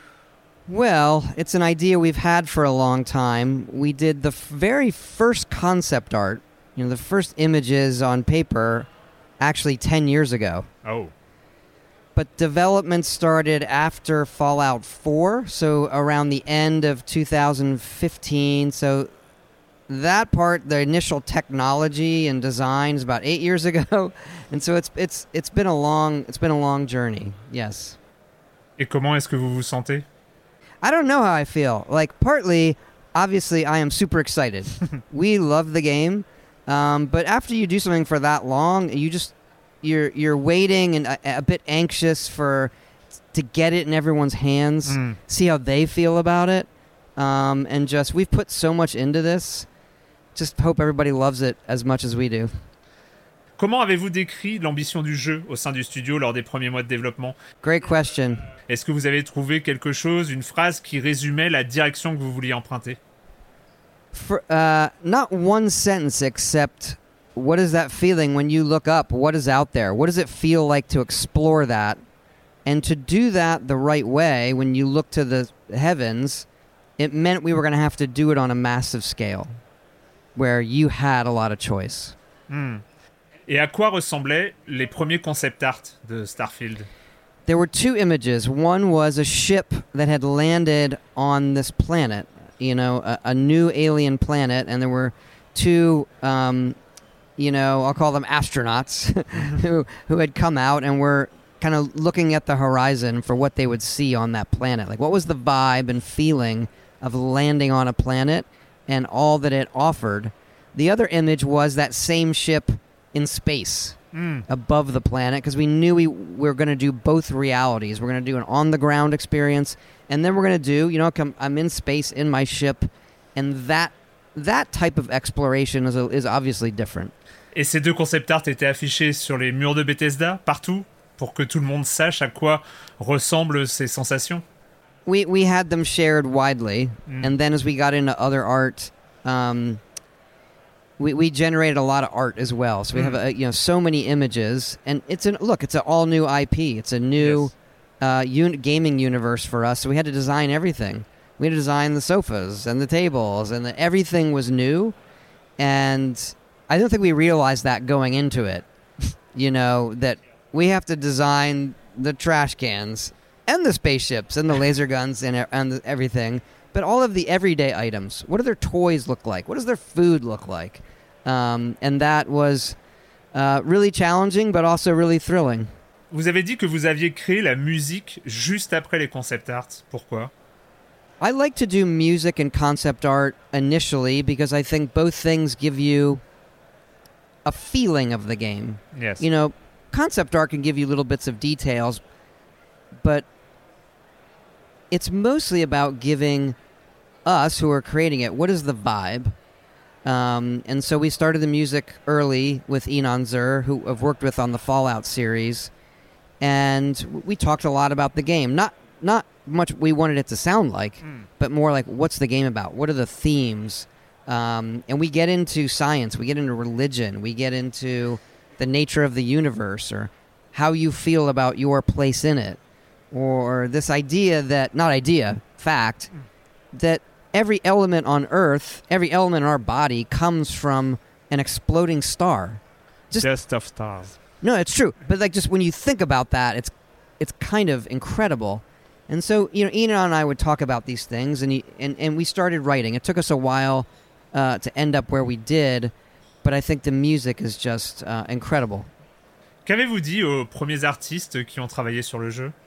Well, it's an idea we've had for a long time. We did the f- very first concept art, you know, the first images on paper, actually ten years ago. Oh. But development started after Fallout four, so around the end of two thousand fifteen. So that part, the initial technology and design, is about eight years ago, and so it's it's it's been a long it's been a long journey. Yes. Et comment est-ce que vous vous sentez? I don't know how I feel. Like, partly, obviously, I am super excited. We love the game, um, but after you do something for that long, you just you're you're waiting and a, a bit anxious for to get it in everyone's hands, mm. see how they feel about it, um, and just we've put so much into this. Just hope everybody loves it as much as we do. Comment avez-vous décrit l'ambition du jeu au sein du studio lors des premiers mois de développement? Great question. Est-ce que vous avez trouvé quelque chose, une phrase qui résumait la direction que vous vouliez emprunter? For, uh, not one sentence except what is that feeling when you look up? What is out there? What does it feel like to explore that? And to do that the right way, when you look to the heavens, it meant we were going to have to do it on a massive scale, where you had a lot of choice. Hmm. Et à quoi ressemblaient les premiers concept art de Starfield? There were two images. One was a ship that had landed on this planet, you know, a, a new alien planet, and there were two... Um, you know, I'll call them astronauts who who had come out and were kind of looking at the horizon for what they would see on that planet. Like, what was the vibe and feeling of landing on a planet and all that it offered? The other image was that same ship in space mm. above the planet, because we knew we, we were going to do both realities. We're going to do an on-the-ground experience, and then we're going to do, you know, come, I'm in space in my ship, and that that type of exploration is, is obviously different. Et ces deux concept art étaient affichés sur les murs de Bethesda, partout, pour que tout le monde sache à quoi ressemblent ces sensations? we we had them shared widely, mm. and then as we got into other art, um, we we generated a lot of art as well. So we mm. have a, you know so many images, and it's an look. It's an all new I P. It's a new yes. uh, un- gaming universe for us. So we had to design everything. We had to design the sofas and the tables, and the, everything was new. And I don't think we realized that going into it. You know that we have to design the trash cans and the spaceships and the laser guns and, and the, everything, but all of the everyday items. What do their toys look like? What does their food look like? Um, and that was uh, really challenging, but also really thrilling. Vous avez dit que vous aviez créé la musique juste après les concept arts. Pourquoi? I like to do music and concept art initially because I think both things give you a feeling of the game. Yes. You know, concept art can give you little bits of details, but it's mostly about giving us who are creating it, what is the vibe? Um, and so we started the music early with Inon Zur, who I've worked with on the Fallout series, and we talked a lot about the game. Not not much we wanted it to sound like, mm. but more like, what's the game about? What are the themes? Um, and we get into science, we get into religion, we get into the nature of the universe, or how you feel about your place in it, or this idea that, not idea, fact, that every element on Earth, every element in our body comes from an exploding star. Just, just of stars. No, it's true. But like, just when you think about that, it's it's kind of incredible. And so, you know, Inon and I would talk about these things, and he, and, and we started writing. It took us a while uh, to end up where we did, but I think the music is just uh, incredible. Qu'avez-vous dit aux premiers artistes qui ont travaillé sur le jeu?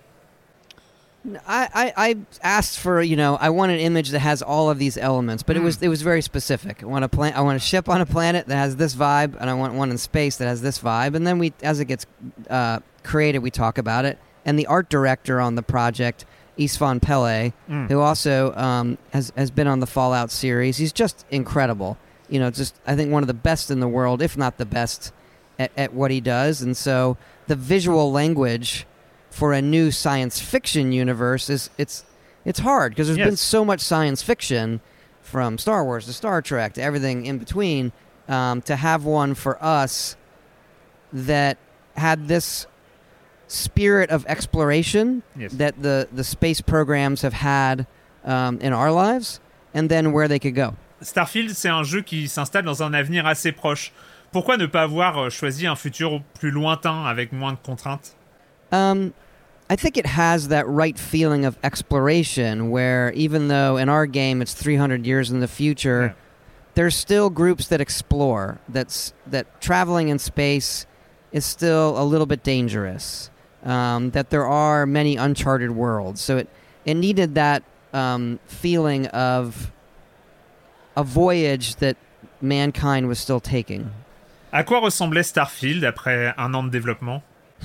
I, I, I asked for, you know, I want an image that has all of these elements, but mm. it was it was very specific. I want a plan- I want a ship on a planet that has this vibe, and I want one in space that has this vibe. And then we, as it gets uh, created, we talk about it. And the art director on the project, Istvan Pele, mm. who also um, has has been on the Fallout series, he's just incredible. You know, just I think one of the best in the world, if not the best, at, at what he does. And so the visual language for a new science fiction universe is it's it's hard because there's yes. been so much science fiction from Star Wars to Star Trek to everything in between. Um, to have one for us that had this spirit of exploration yes. that the, the space programs have had um, in our lives, and then where they could go. Starfield, c'est un jeu qui s'installe dans un avenir assez proche. Pourquoi ne pas avoir choisi un futur plus lointain avec moins de contraintes? Um, I think it has that right feeling of exploration where even though in our game it's three hundred years in the future, yeah. there's still groups that explore, that's, that traveling in space is still a little bit dangerous, um, that there are many uncharted worlds. So it, it needed that um, feeling of a voyage that mankind was still taking. À quoi ressemblait Starfield après un an de développement?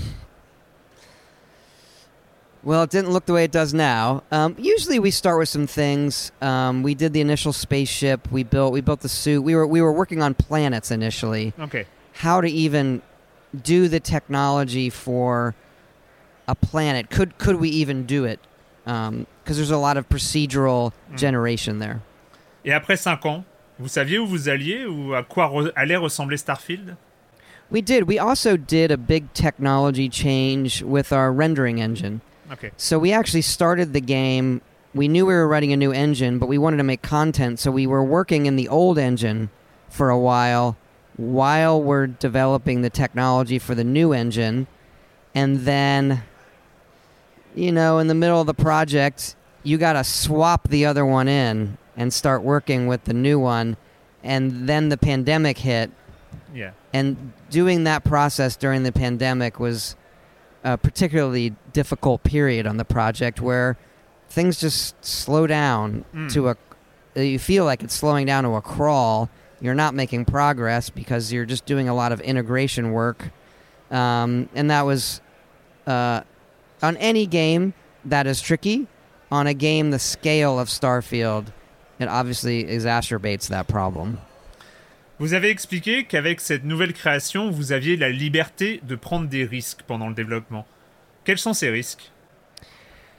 Well, it didn't look the way it does now. Um, usually, we start with some things. Um, we did the initial spaceship. We built. We built the suit. We were we were working on planets initially. Okay. How to even do the technology for a planet? Could could we even do it? Because um, there's a lot of procedural mm. generation there. Et après cinq ans, vous saviez où vous alliez ou à quoi re- allait ressembler Starfield? We did. We also did a big technology change with our rendering engine. Okay. So we actually started the game. We knew we were writing a new engine, but we wanted to make content, so we were working in the old engine for a while while we're developing the technology for the new engine. And then, you know, in the middle of the project, you got to swap the other one in and start working with the new one. And then the pandemic hit. Yeah. And doing that process during the pandemic was a particularly difficult period on the project where things just slow down mm. to a... You feel like it's slowing down to a crawl. You're not making progress because you're just doing a lot of integration work. Um, and that was... Uh, on any game, that is tricky. On a game the scale of Starfield, it obviously exacerbates that problem. Vous avez expliqué qu'avec cette nouvelle création, vous aviez la liberté de prendre des risques pendant le développement. Quels sont ces risques?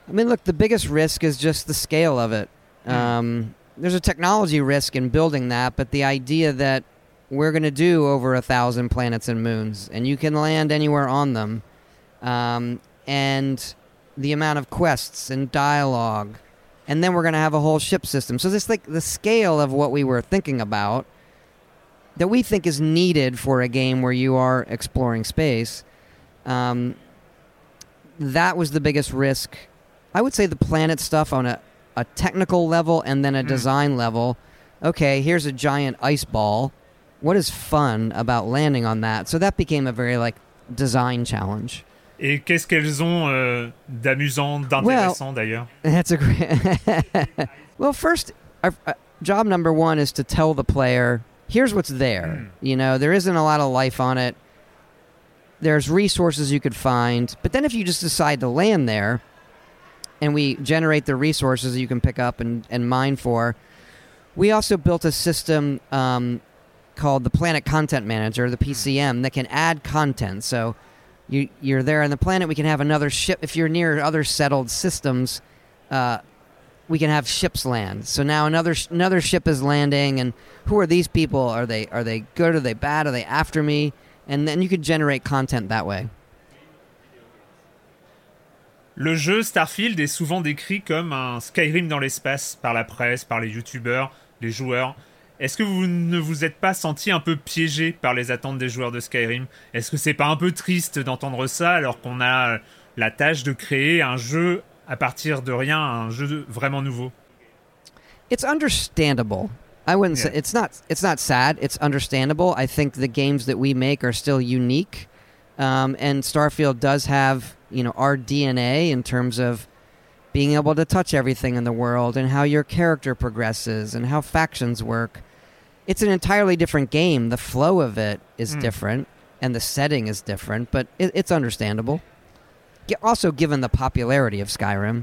I mean, look, the biggest risk is just the scale of it. Mm. Um, there's a technology risk in building that, but the idea that we're going to do over a thousand planets and moons, and you can land anywhere on them, um, and the amount of quests and dialogue, and then we're going to have a whole ship system. So this, like, the scale of what we were thinking about that we think is needed for a game where you are exploring space, um, that was the biggest risk. I would say the planet stuff on a, a technical level and then a mm. design level. Okay, here's a giant ice ball. What is fun about landing on that? So that became a very, like, design challenge. Et qu'est-ce qu'elles ont euh, d'amusant, d'intéressant, well, d'ailleurs? That's a great... Well, first, our, uh, job number one is to tell the player, here's what's there. Mm. You know, there isn't a lot of life on it. There's resources you could find. But then if you just decide to land there, and we generate the resources you can pick up and, and mine for, we also built a system um, called the Planet Content Manager, the P C M, that can add content. So you, you're there on the planet, we can have another ship. If you're near other settled systems, uh, we can have ships land. So now another another ship is landing, and who are these people? Are they are they good? Are they bad? Are they after me? And then you could generate content that way. Le jeu Starfield est souvent décrit comme un Skyrim dans l'espace par la presse, par les youtubeurs, les joueurs. Est-ce que vous ne vous êtes pas senti un peu piégé par les attentes des joueurs de Skyrim? Est-ce que c'est pas un peu triste d'entendre ça alors qu'on a la tâche de créer un jeu à partir de rien, un jeu vraiment nouveau? It's understandable. I wouldn't yeah. say it's not it's not sad, it's understandable. I think the games that we make are still unique. Um, and Starfield does have, you know, our D N A in terms of being able to touch everything in the world and how your character progresses and how factions work. It's an entirely different game. The flow of it is mm. different and the setting is different, but it, it's understandable. Also, given the popularity of Skyrim.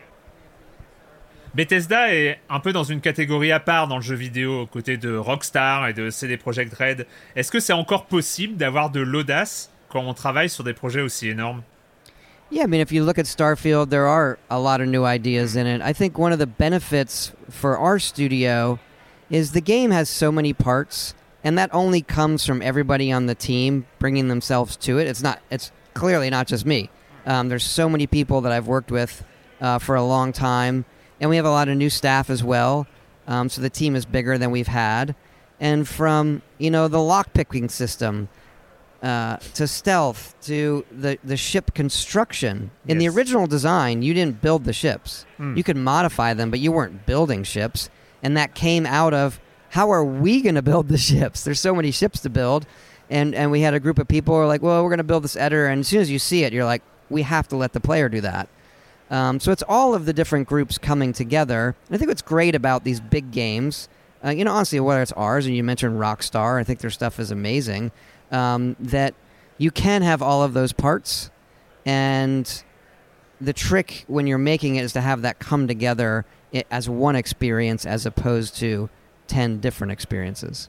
Bethesda est un peu dans une catégorie à part dans le jeu vidéo, aux côtés de Rockstar et de C D Projekt Red. Est-ce que c'est encore possible d'avoir de l'audace quand on travaille sur des projets aussi énormes? Yeah, I mean, if you look at Starfield, there are a lot of new ideas in it. I think one of the benefits for our studio is the game has so many parts, and that only comes from everybody on the team bringing themselves to it. It's not. It's clearly not just me. Um, there's so many people that I've worked with uh, for a long time, and we have a lot of new staff as well. Um, so the team is bigger than we've had. And from, you know, the lockpicking system uh, to stealth to the, the ship construction. In yes. the original design, you didn't build the ships. Mm. You could modify them, but you weren't building ships. And that came out of, how are we going to build the ships? There's so many ships to build. And, and we had a group of people who were like, well, we're going to build this editor. And as soon as you see it, you're like, we have to let the player do that. Um, so it's all of the different groups coming together. And I think what's great about these big games, uh, you know, honestly, whether it's ours, and you mentioned Rockstar, I think their stuff is amazing, um, that you can have all of those parts. And the trick when you're making it is to have that come together as one experience as opposed to ten different experiences.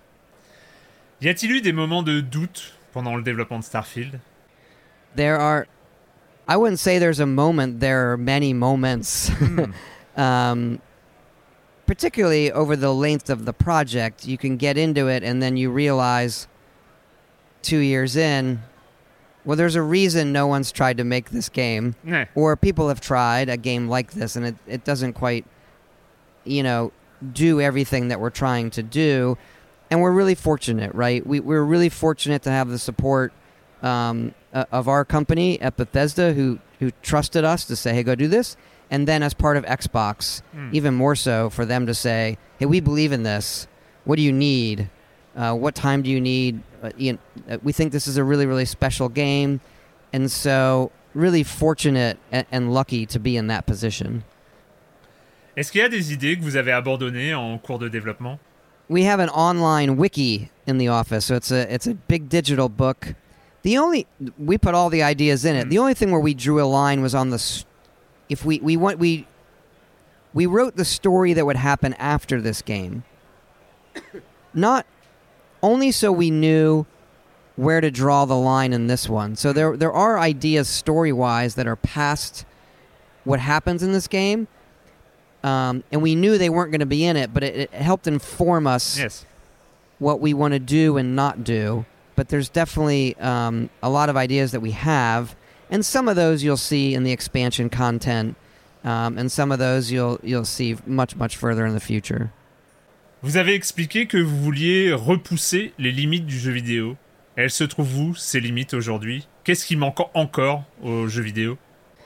Y a-t-il eu des moments de doute pendant le développement de Starfield? There are... I wouldn't say there's a moment. There are many moments. Mm. um, particularly over the length of the project, you can get into it and then you realize two years in, well, there's a reason no one's tried to make this game. Nah. Or people have tried a game like this and it, it doesn't quite, you know, do everything that we're trying to do. And we're really fortunate, right? We, we're really fortunate to have the support um, uh, of our company at Bethesda who, who trusted us to say, hey, go do this. And then as part of Xbox, mm. even more so for them to say, hey, we believe in this. What do you need? Uh, what time do you need? Uh, you know, we think this is a really, really special game. And so really fortunate and, and lucky to be in that position. Est-ce qu'il y a des idées que vous avez abandonnées en cours de développement? We have an online wiki in the office, so it's a it's a big digital book. The only we put all the ideas in it. The only thing where we drew a line was on the if we we want we we wrote the story that would happen after this game. Not only so we knew where to draw the line in this one. So there there are ideas story-wise that are past what happens in this game. Um, and we knew they weren't going to be in it, but it, it helped inform us yes. what we want to do and not do. But there's definitely um, a lot of ideas that we have, and some of those you'll see in the expansion content, um, and some of those you'll you'll see much much further in the future. Vous avez expliqué que vous vouliez repousser les limites du jeu vidéo. Elles se trouvent où, ces limites, aujourd'hui? Qu'est-ce qui manque encore au jeu vidéo?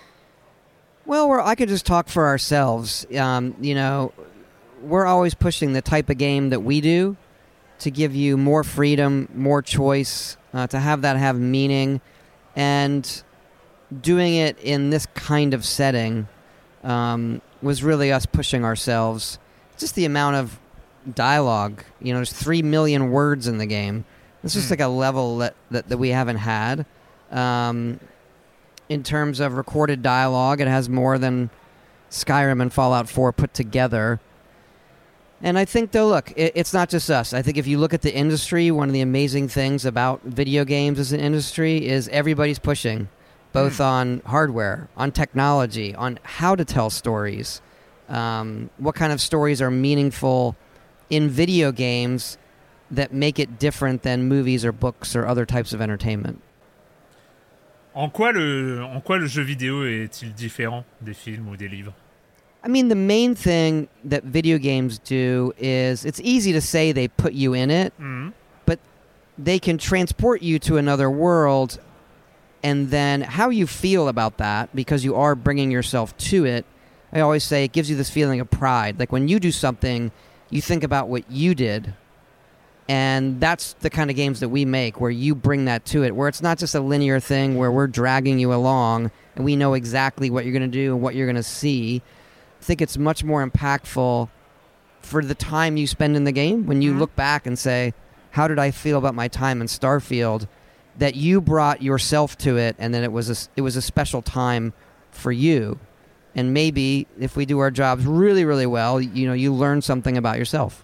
Well, we're, I could just talk for ourselves. Um, you know, we're always pushing the type of game that we do to give you more freedom, more choice, uh, to have that have meaning, and doing it in this kind of setting um, was really us pushing ourselves. Just the amount of dialogue, you know, there's three million words in the game. It's just mm. like a level that, that, that we haven't had. Um, in terms of recorded dialogue, it has more than Skyrim and Fallout four put together. And I think, though, look, it, it's not just us. I think if you look at the industry, one of the amazing things about video games as an industry is everybody's pushing, both mm. on hardware, on technology, on how to tell stories, um, what kind of stories are meaningful in video games that make it different than movies or books or other types of entertainment. En quoi le, en quoi le jeu vidéo est-il différent des films ou des livres? I mean, the main thing that video games do is it's easy to say they put you in it, mm-hmm. but they can transport you to another world, and then how you feel about that, because you are bringing yourself to it, I always say it gives you this feeling of pride. Like when you do something, you think about what you did. And that's the kind of games that we make, where you bring that to it, where it's not just a linear thing where we're dragging you along and we know exactly what you're going to do and what you're going to see. I think it's much more impactful for the time you spend in the game when you mm-hmm. look back and say, how did I feel about my time in Starfield? That you brought yourself to it, and then it was a, it was a special time for you. And maybe if we do our jobs really, really well, you know, you learn something about yourself.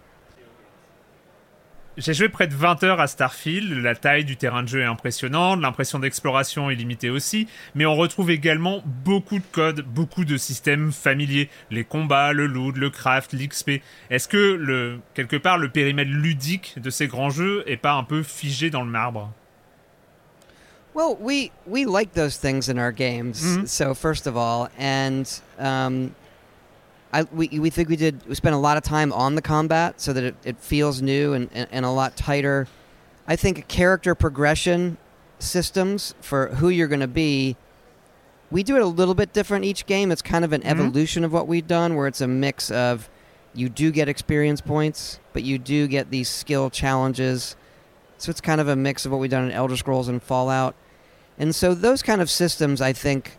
J'ai joué près de vingt heures à Starfield, la taille du terrain de jeu est impressionnante, l'impression d'exploration est limitée aussi, mais on retrouve également beaucoup de codes, beaucoup de systèmes familiers, les combats, le loot, le craft, l'X P. Est-ce que, le, quelque part, le périmètre ludique de ces grands jeux est pas un peu figé dans le marbre? Well, we, we like those things in our games, mm-hmm. so first of all, and... Um, I, we we think we did we spent a lot of time on the combat so that it, it feels new and, and, and a lot tighter. I think character progression systems for who you're going to be, we do it a little bit different each game. It's kind of an mm-hmm. evolution of what we've done, where it's a mix of you do get experience points, but you do get these skill challenges. So it's kind of a mix of what we've done in Elder Scrolls and Fallout. And so those kind of systems, I think...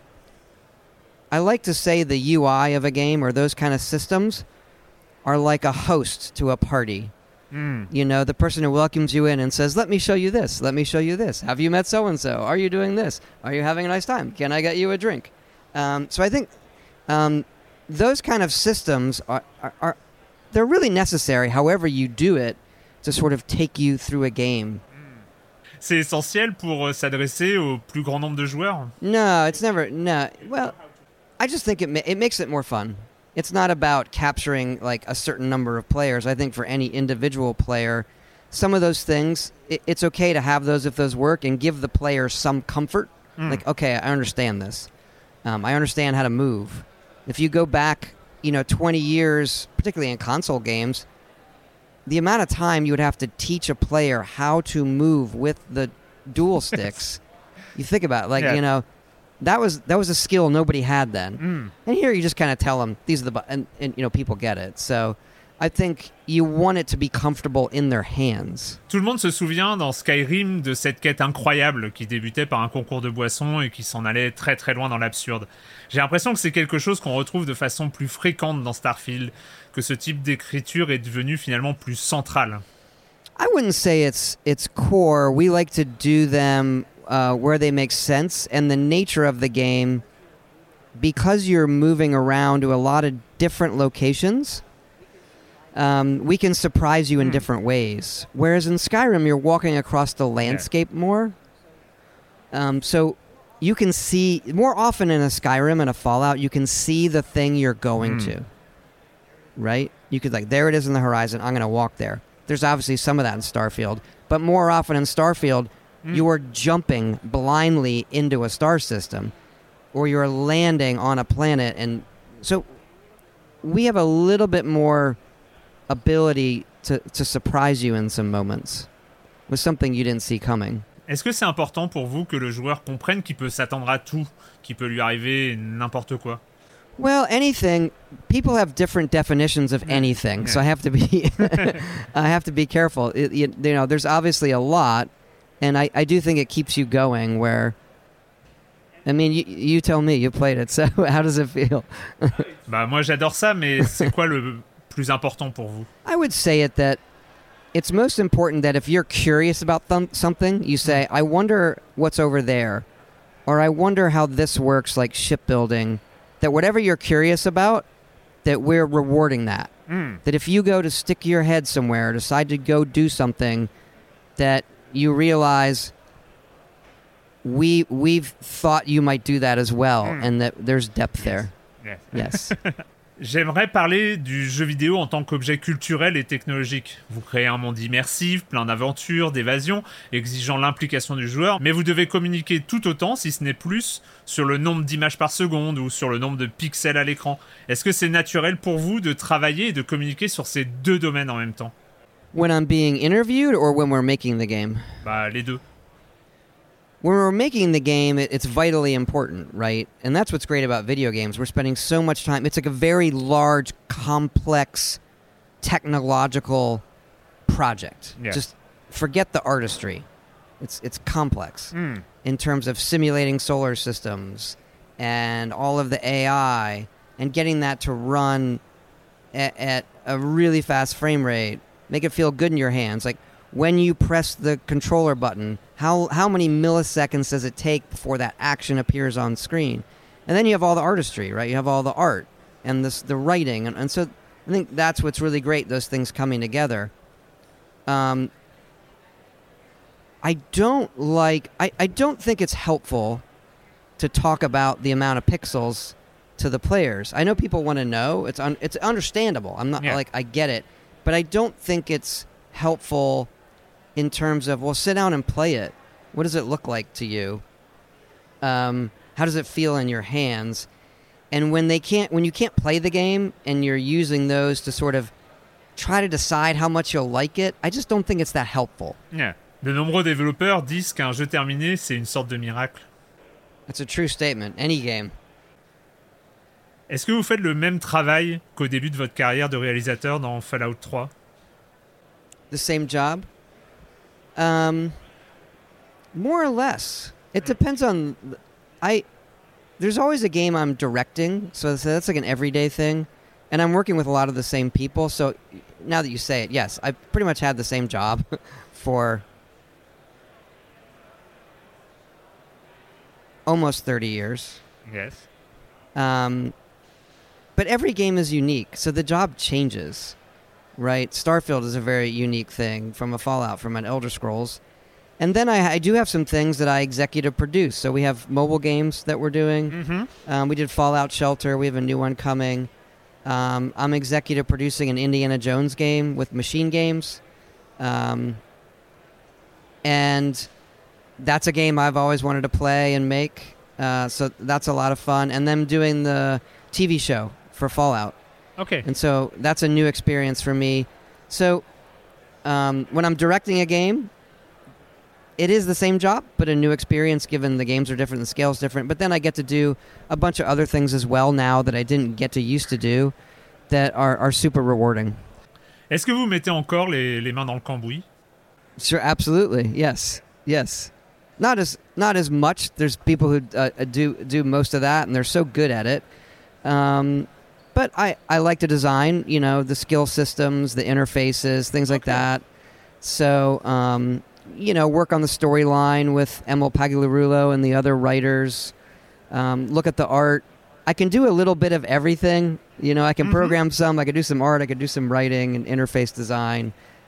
I like to say the U I of a game or those kind of systems are like a host to a party. Mm. You know, the person who welcomes you in and says, let me show you this, let me show you this. Have you met so-and-so? Are you doing this? Are you having a nice time? Can I get you a drink? Um, so I think um, those kind of systems are, are, are, they're really necessary, however you do it, to sort of take you through a game. C'est essentiel pour s'adresser au plus grand nombre de joueurs? No, it's never, no, well... I just think it ma- it makes it more fun. It's not about capturing like a certain number of players. I think for any individual player, some of those things, it, it's okay to have those if those work and give the player some comfort. Mm. Like, okay, I understand this. Um, I understand how to move. If you go back, you know, twenty years, particularly in console games, the amount of time you would have to teach a player how to move with the dual sticks, you think about it, like, yeah. you know, That was that was a skill nobody had then. Mm. And here you just kind of tell them, these are the... Bu-, and, and, you know, people get it. So I think you want it to be comfortable in their hands. Tout le monde se souvient dans Skyrim de cette quête incroyable qui débutait par un concours de boissons et qui s'en allait très très loin dans l'absurde. J'ai l'impression que c'est quelque chose qu'on retrouve de façon plus fréquente dans Starfield, que ce type d'écriture est devenu finalement plus central. I wouldn't say it's it's core. We like to do them... Uh, where they make sense, and the nature of the game, because you're moving around to a lot of different locations, um, we can surprise you in mm. different ways. Whereas in Skyrim, you're walking across the landscape yeah. more. Um, so you can see more often in a Skyrim and a Fallout, you can see the thing you're going mm. to. Right? You could like, there it is in the horizon. I'm going to walk there. There's obviously some of that in Starfield, but more often in Starfield, mm. you are jumping blindly into a star system, or you're landing on a planet, and so we have a little bit more ability to, to surprise you in some moments with something you didn't see coming. Est-ce que c'est important pour vous que le joueur comprenne qu'il peut s'attendre à tout, qu'il peut lui arriver n'importe quoi? Well, anything. People have different definitions of anything, yeah. so I have to be, I have to be careful. It, you, you know, there's obviously a lot, and I, I do think it keeps you going. Where, I mean, you, you tell me. You played it, so how does it feel? Bah moi j'adore ça, mais c'est quoi le plus important pour vous? I would say it that it's most important that if you're curious about th- something, you say, "I wonder what's over there," or "I wonder how this works," like shipbuilding. That whatever you're curious about, that we're rewarding that. Mm. That if you go to stick your head somewhere, decide to go do something, that you realize we we've thought you might do that as well, mm. and that there's depth there. Yes. Yes. J'aimerais parler du jeu vidéo en tant qu'objet culturel et technologique. Vous créez un monde immersif, plein d'aventures, d'évasion, exigeant l'implication du joueur, mais vous devez communiquer tout autant, si ce n'est plus, sur le nombre d'images par seconde ou sur le nombre de pixels à l'écran. Est-ce que c'est naturel pour vous de travailler et de communiquer sur ces deux domaines en même temps? When I'm being interviewed or when we're making the game? Bah, les deux. When we're making the game, it's vitally important, right? And that's what's great about video games. We're spending so much time. It's like a very large, complex, technological project. Yeah. Just forget the artistry. It's it's complex mm. in terms of simulating solar systems and all of the A I and getting that to run at, at a really fast frame rate. Make it feel good in your hands. Like, when you press the controller button, how how many milliseconds does it take before that action appears on screen? And then you have all the artistry, right? You have all the art and this, the writing. And, and so I think that's what's really great, those things coming together. Um, I don't like... I, I don't think it's helpful to talk about the amount of pixels to the players. I know people want to know. It's un, it's understandable. I'm not... Yeah. Like, I get it. But I don't think it's helpful... in terms of, well, sit down and play it. What does it look like to you? Um, how does it feel in your hands? And when they can't, when you can't play the game and you're using those to sort of try to decide how much you'll like it, I just don't think it's that helpful. Yeah. De nombreux développeurs disent qu'un jeu terminé, c'est une sorte de miracle. That's a true statement. Any game. Est-ce que vous faites le même travail qu'au début de votre carrière de réalisateur dans Fallout trois? The same job? Um, more or less. It depends on... I. There's always a game I'm directing, so that's like an everyday thing. And I'm working with a lot of the same people, so now that you say it, yes, I've pretty much had the same job for almost thirty years. Yes. Um, but every game is unique, so the job changes. Right, Starfield is a very unique thing from a Fallout, from an Elder Scrolls. And then I, I do have some things that I executive produce. So we have mobile games that we're doing. Mm-hmm. Um, we did Fallout Shelter. We have a new one coming. Um, I'm executive producing an Indiana Jones game with Machine Games. Um, and that's a game I've always wanted to play and make. Uh, so that's a lot of fun. And then doing the T V show for Fallout. Okay. And so that's a new experience for me. So um, when I'm directing a game, it is the same job, but a new experience given the games are different, the scale's different. But then I get to do a bunch of other things as well now that I didn't get to used to do that are, are super rewarding. Est-ce que vous mettez encore les, les mains dans le cambouis? Sure, absolutely. Yes. Yes. Not as not as much. There's people who uh, do do most of that, and they're so good at it. Um But I, I like to design, you know, the skill systems, the interfaces, things like okay. that. So, um, you know, work on the storyline with Emil Pagliarulo and the other writers. Um, look at the art. I can do a little bit of everything. You know, I can mm-hmm. program some. I could do some art. I could do some writing and interface design.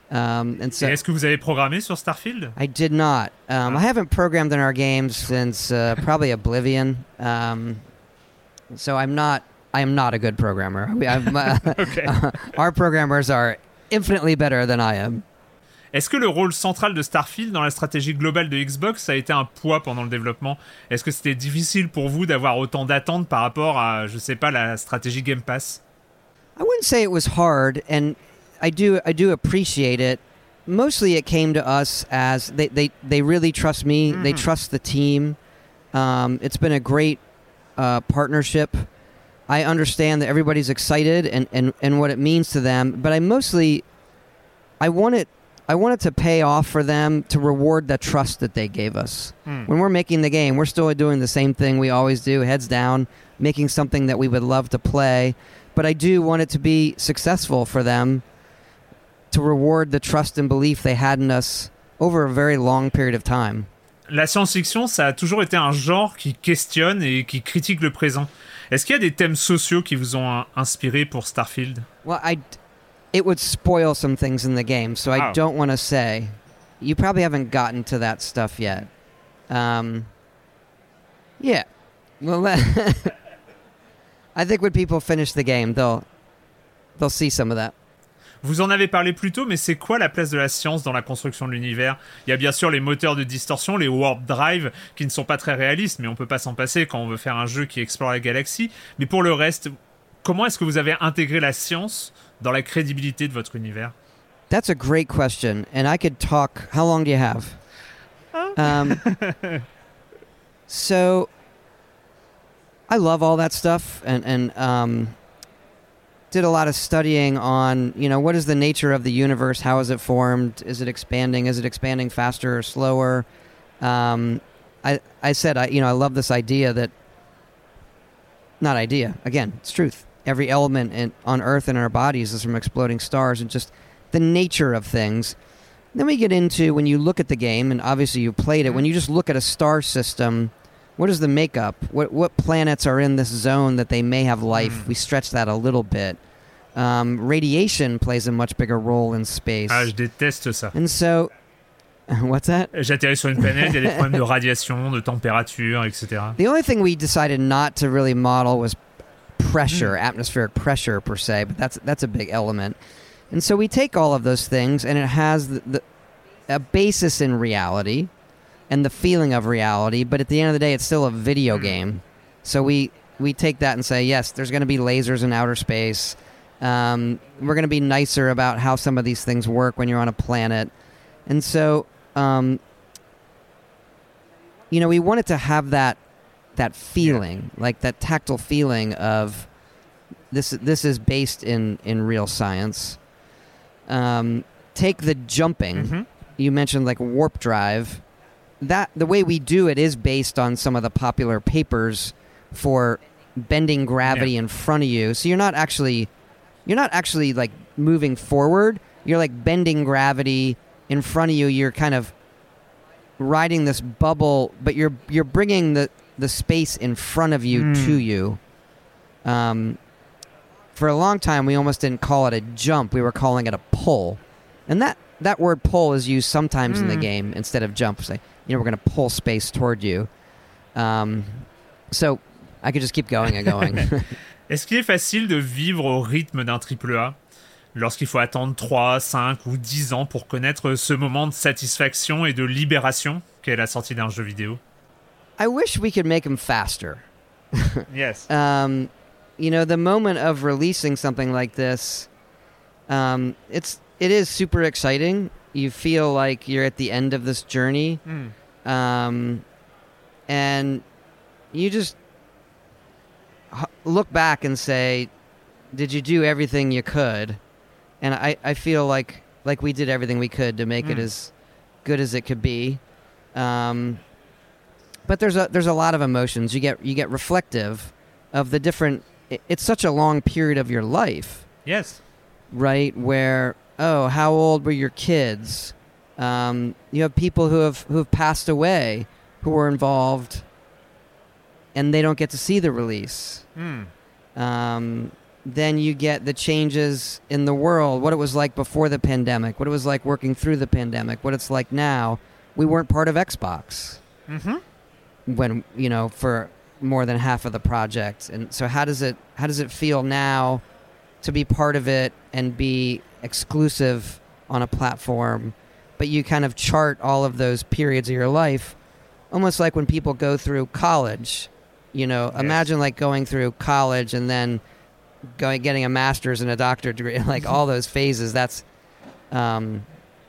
Um, and so, Et est-ce que vous avez programmé sur Starfield? I did not. Um, I haven't programmed in our games since uh, probably Oblivion. Um, so I'm not. I am not a good programmer. I'm, uh, okay. Our programmers are infinitely better than I am. Est-ce que le rôle central de Starfield dans la stratégie globale de Xbox a été un poids pendant le développement? Est-ce que c'était difficile pour vous d'avoir autant d'attentes par rapport à, je sais pas, la stratégie Game Pass? I wouldn't say it was hard, and I do I do appreciate it. Mostly it came to us as they, they, they really trust me. Mm-hmm. They trust the team. Um, it's been a great uh, partnership. I understand that everybody's excited and, and, and what it means to them, but I mostly I want it I want it to pay off for them, to reward the trust that they gave us. Mm. When we're making the game, we're still doing the same thing we always do, heads down, making something that we would love to play. But I do want it to be successful for them, to reward the trust and belief they had in us over a very long period of time. La science-fiction, ça a toujours été un genre qui questionne et qui critique le présent. Est-ce qu'il y a des thèmes sociaux qui vous ont inspiré pour Starfield? Well, I, it would spoil some things in the game, so I oh. don't want to say. You probably haven't gotten to that stuff yet. Um, yeah. Well, I think when people finish the game, they'll they'll see some of that. Vous en avez parlé plus tôt, mais c'est quoi la place de la science dans la construction de l'univers? Il y a bien sûr les moteurs de distorsion, les warp drive, qui ne sont pas très réalistes, mais on peut pas s'en passer quand on veut faire un jeu qui explore la galaxie. Mais pour le reste, comment est-ce que vous avez intégré la science dans la crédibilité de votre univers? That's a great question, and I could talk. How long do you have? Um, so, I love all that stuff, and and um, did a lot of studying on, you know, what is the nature of the universe? How is it formed? Is it expanding? Is it expanding faster or slower? Um, I I said, I you know, I love this idea that, not idea, again, it's truth. Every element in, on Earth and in our bodies is from exploding stars, and just the nature of things. Then we get into, when you look at the game, and obviously you played it, when you just look at a star system, what is the makeup? What what planets are in this zone that they may have life? Mm. We stretch that a little bit. Um, radiation plays a much bigger role in space. Ah, je déteste ça. And so, what's that? J'atterris sur une planète, il y a des problèmes de radiation, de température, et cetera. The only thing we decided not to really model was pressure, mm. atmospheric pressure per se, but that's that's a big element. And so we take all of those things, and it has the, the, a basis in reality and the feeling of reality, but at the end of the day, it's still a video game. So we, we take that and say, yes, there's going to be lasers in outer space. Um, we're going to be nicer about how some of these things work when you're on a planet. And so, um, you know, we wanted to have that that feeling, yeah. like that tactile feeling of this. This is based in, in real science. Um, take the jumping. Mm-hmm. You mentioned like warp drive. That the way we do it is based on some of the popular papers for bending gravity yeah. in front of you. So you're not actually, you're not actually like moving forward. You're like bending gravity in front of you. You're kind of riding this bubble, but you're you're bringing the, the space in front of you mm. to you. Um, for a long time, we almost didn't call it a jump. We were calling it a pull, and that that word pull is used sometimes mm. in the game instead of jump. Say, you know, we're going to pull space toward you. Um, so I could just keep going and going. Est-ce qu'il est facile de vivre au rythme d'un triple A lorsqu'il faut attendre trois, cinq ou dix ans pour connaître ce moment de satisfaction et de libération qu'est la sortie d'un jeu vidéo? I wish we could make them faster. Yes. Um, you know, the moment of releasing something like this, um, it's it is super exciting. You feel like you're at the end of this journey. Mm. Um, and you just look back and say, did you do everything you could? And I, I feel like like we did everything we could to make mm. it as good as it could be. Um, but there's a there's a lot of emotions. You get you get reflective of the different. It, it's such a long period of your life. Yes. Right, where oh, how old were your kids? Um, you have people who have who have passed away who were involved, and they don't get to see the release. Mm. Um, then you get the changes in the world, what it was like before the pandemic, what it was like working through the pandemic, what it's like now. We weren't part of Xbox mm-hmm. when, you know, for more than half of the project. And so how does it how does it feel now to be part of it and be exclusive on a platform, but you kind of chart all of those periods of your life, almost like when people go through college. You know, yes. Imagine like going through college and then going getting a master's and a doctorate degree, like all those phases. That's um,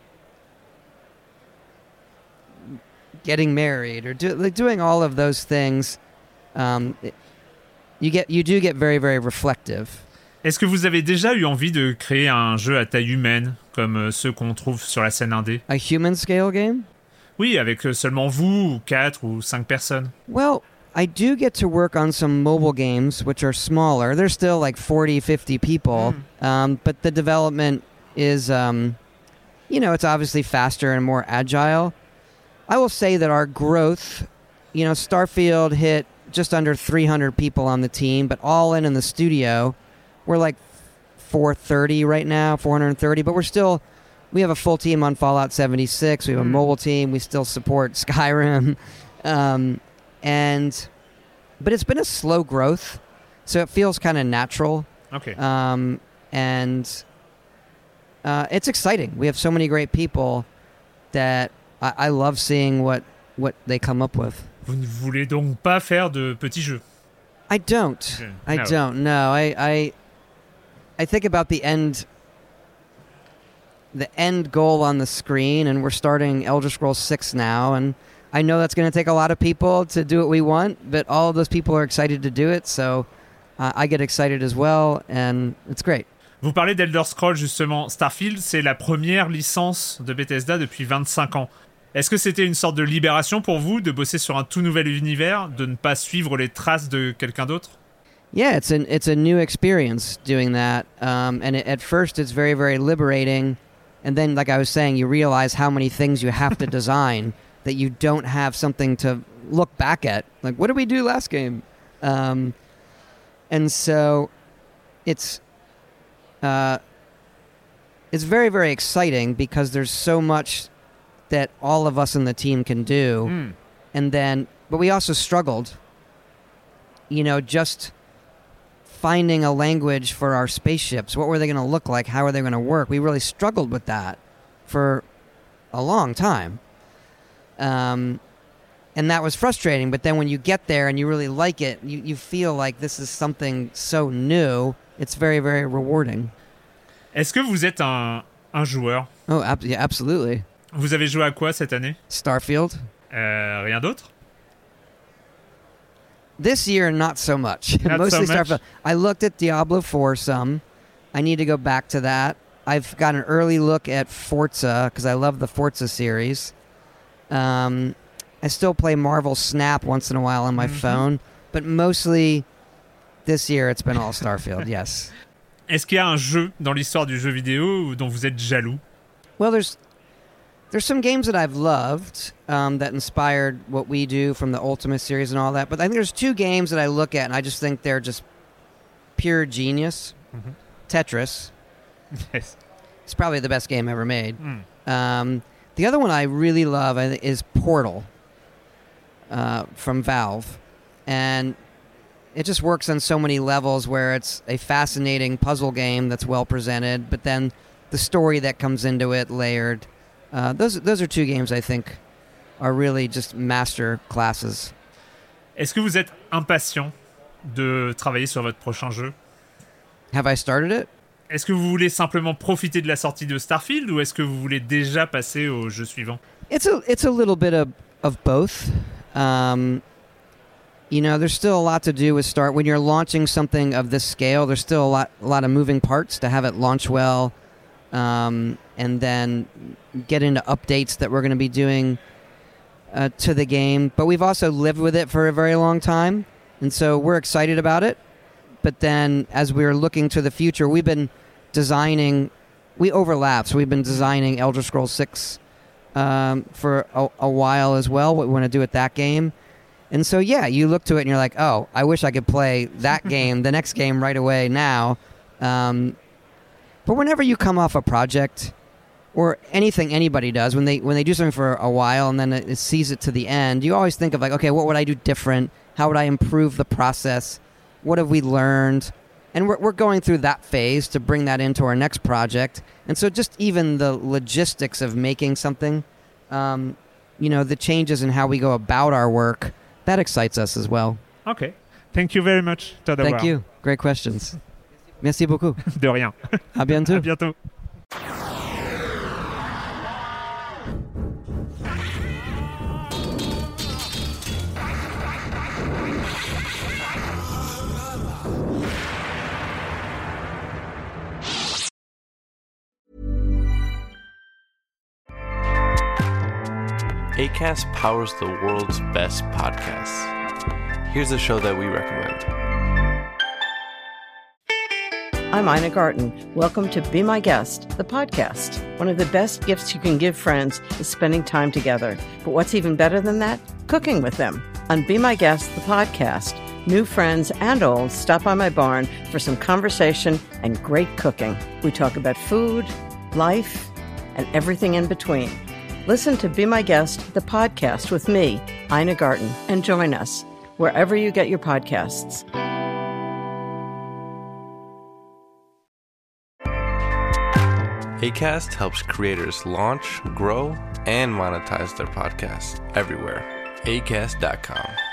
getting married or do, like doing all of those things. Um, it, you get you do get very very reflective. Est-ce que vous avez déjà eu envie de créer un jeu à taille humaine comme ceux qu'on trouve sur la scène indé? A human scale game? Oui, avec seulement vous ou quatre ou cinq personnes. Well, I do get to work on some mobile games, which are smaller. They're still like forty, fifty people. Mm. Um, but the development is, um, you know, it's obviously faster and more agile. I will say that our growth, you know, Starfield hit just under three hundred people on the team, but all in in the studio, we're like four thirty right now, four hundred thirty, but we're still, we have a full team on Fallout seventy-six. We have a mm. mobile team. We still support Skyrim. Um, And, but it's been a slow growth, so it feels kind of natural. Okay. Um, and uh, it's exciting. We have so many great people that I, I love seeing what, what they come up with. Vous ne voulez donc pas faire de petits jeux? I don't. Yeah. I no. don't. No. I, I I think about the end the end goal on the screen, and we're starting Elder Scrolls six now, and I know that's going to take a lot of people to do what we want, but all of those people are excited to do it, so uh, I get excited as well, and it's great. Vous parlez d'Elder Scrolls, justement. Starfield, c'est la première licence de Bethesda depuis vingt-cinq ans. Est-ce que c'était une sorte de libération pour vous de bosser sur un tout nouvel univers, de ne pas suivre les traces de quelqu'un d'autre? Yeah, it's an it's a new experience doing that, um, and it, at first it's very very liberating, and then like I was saying, you realize how many things you have to design that you don't have something to look back at. Like, what did we do last game? Um, and so it's uh, it's very very exciting because there's so much that all of us in the team can do. Mm. And then, but we also struggled, you know, just finding a language for our spaceships. What were they going to look like? How are they going to work? We really struggled with that for a long time. Um, and that was frustrating. But then when you get there and you really like it, you, you feel like this is something so new. It's very, very rewarding. Est-ce que vous êtes un, un joueur? Oh, ab- yeah, absolutely. Vous avez joué à quoi cette année? Starfield. Euh, rien d'autre? This year, not so much. Not Mostly so much? Starfield. I looked at Diablo four some. I need to go back to that. I've got an early look at Forza because I love the Forza series. Um, I still play Marvel Snap once in a while on my mm-hmm. phone, but mostly this year it's been all Starfield, yes. Est-ce qu'il y a un jeu dans l'histoire du jeu vidéo dont vous êtes jaloux? Well, there's there's some games that I've loved um, that inspired what we do from the Ultimate series and all that, but I think there's two games that I look at and I just think they're just pure genius. Mm-hmm. Tetris. Yes. It's probably the best game ever made. Mm. Um, the other one I really love I think, is Portal uh, from Valve. And it just works on so many levels where it's a fascinating puzzle game that's well presented, but then the story that comes into it layered. Uh, those those are two games I think are really just master classes. Est-ce que vous êtes impatient de travailler sur votre prochain jeu? Have I started it? Est-ce que vous voulez simplement profiter de la sortie de Starfield ou est-ce que vous voulez déjà passer au jeu suivant? It's a it's a little bit of of both. Um, you know, there's still a lot to do with start when you're launching something of this scale. There's still a lot a lot of moving parts to have it launch well. Um, and then get into updates that we're going to be doing uh, to the game. But we've also lived with it for a very long time, and so we're excited about it. But then as we're looking to the future, we've been designing, we overlap, so we've been designing Elder Scrolls six um, for a, a while as well, what we want to do with that game. And so, yeah, you look to it and you're like, oh, I wish I could play that game, the next game right away now. Um, but whenever you come off a project, or anything anybody does, when they when they do something for a while and then it, it sees it to the end, you always think of like, okay, what would I do different? How would I improve the process? What have we learned? And we're we're going through that phase to bring that into our next project. And so just even the logistics of making something, um, you know, the changes in how we go about our work, that excites us as well. Okay. Thank you very much, Todd Howard. Thank you. Great questions. Merci beaucoup. De rien. À bientôt. À bientôt. Acast powers the world's best podcasts. Here's a show that we recommend. I'm Ina Garten. Welcome to Be My Guest, the podcast. One of the best gifts you can give friends is spending time together. But what's even better than that? Cooking with them. On Be My Guest, the podcast, new friends and old stop by my barn for some conversation and great cooking. We talk about food, life, and everything in between. Listen to Be My Guest, the podcast with me, Ina Garten, and join us wherever you get your podcasts. Acast helps creators launch, grow, and monetize their podcasts everywhere. acast dot com.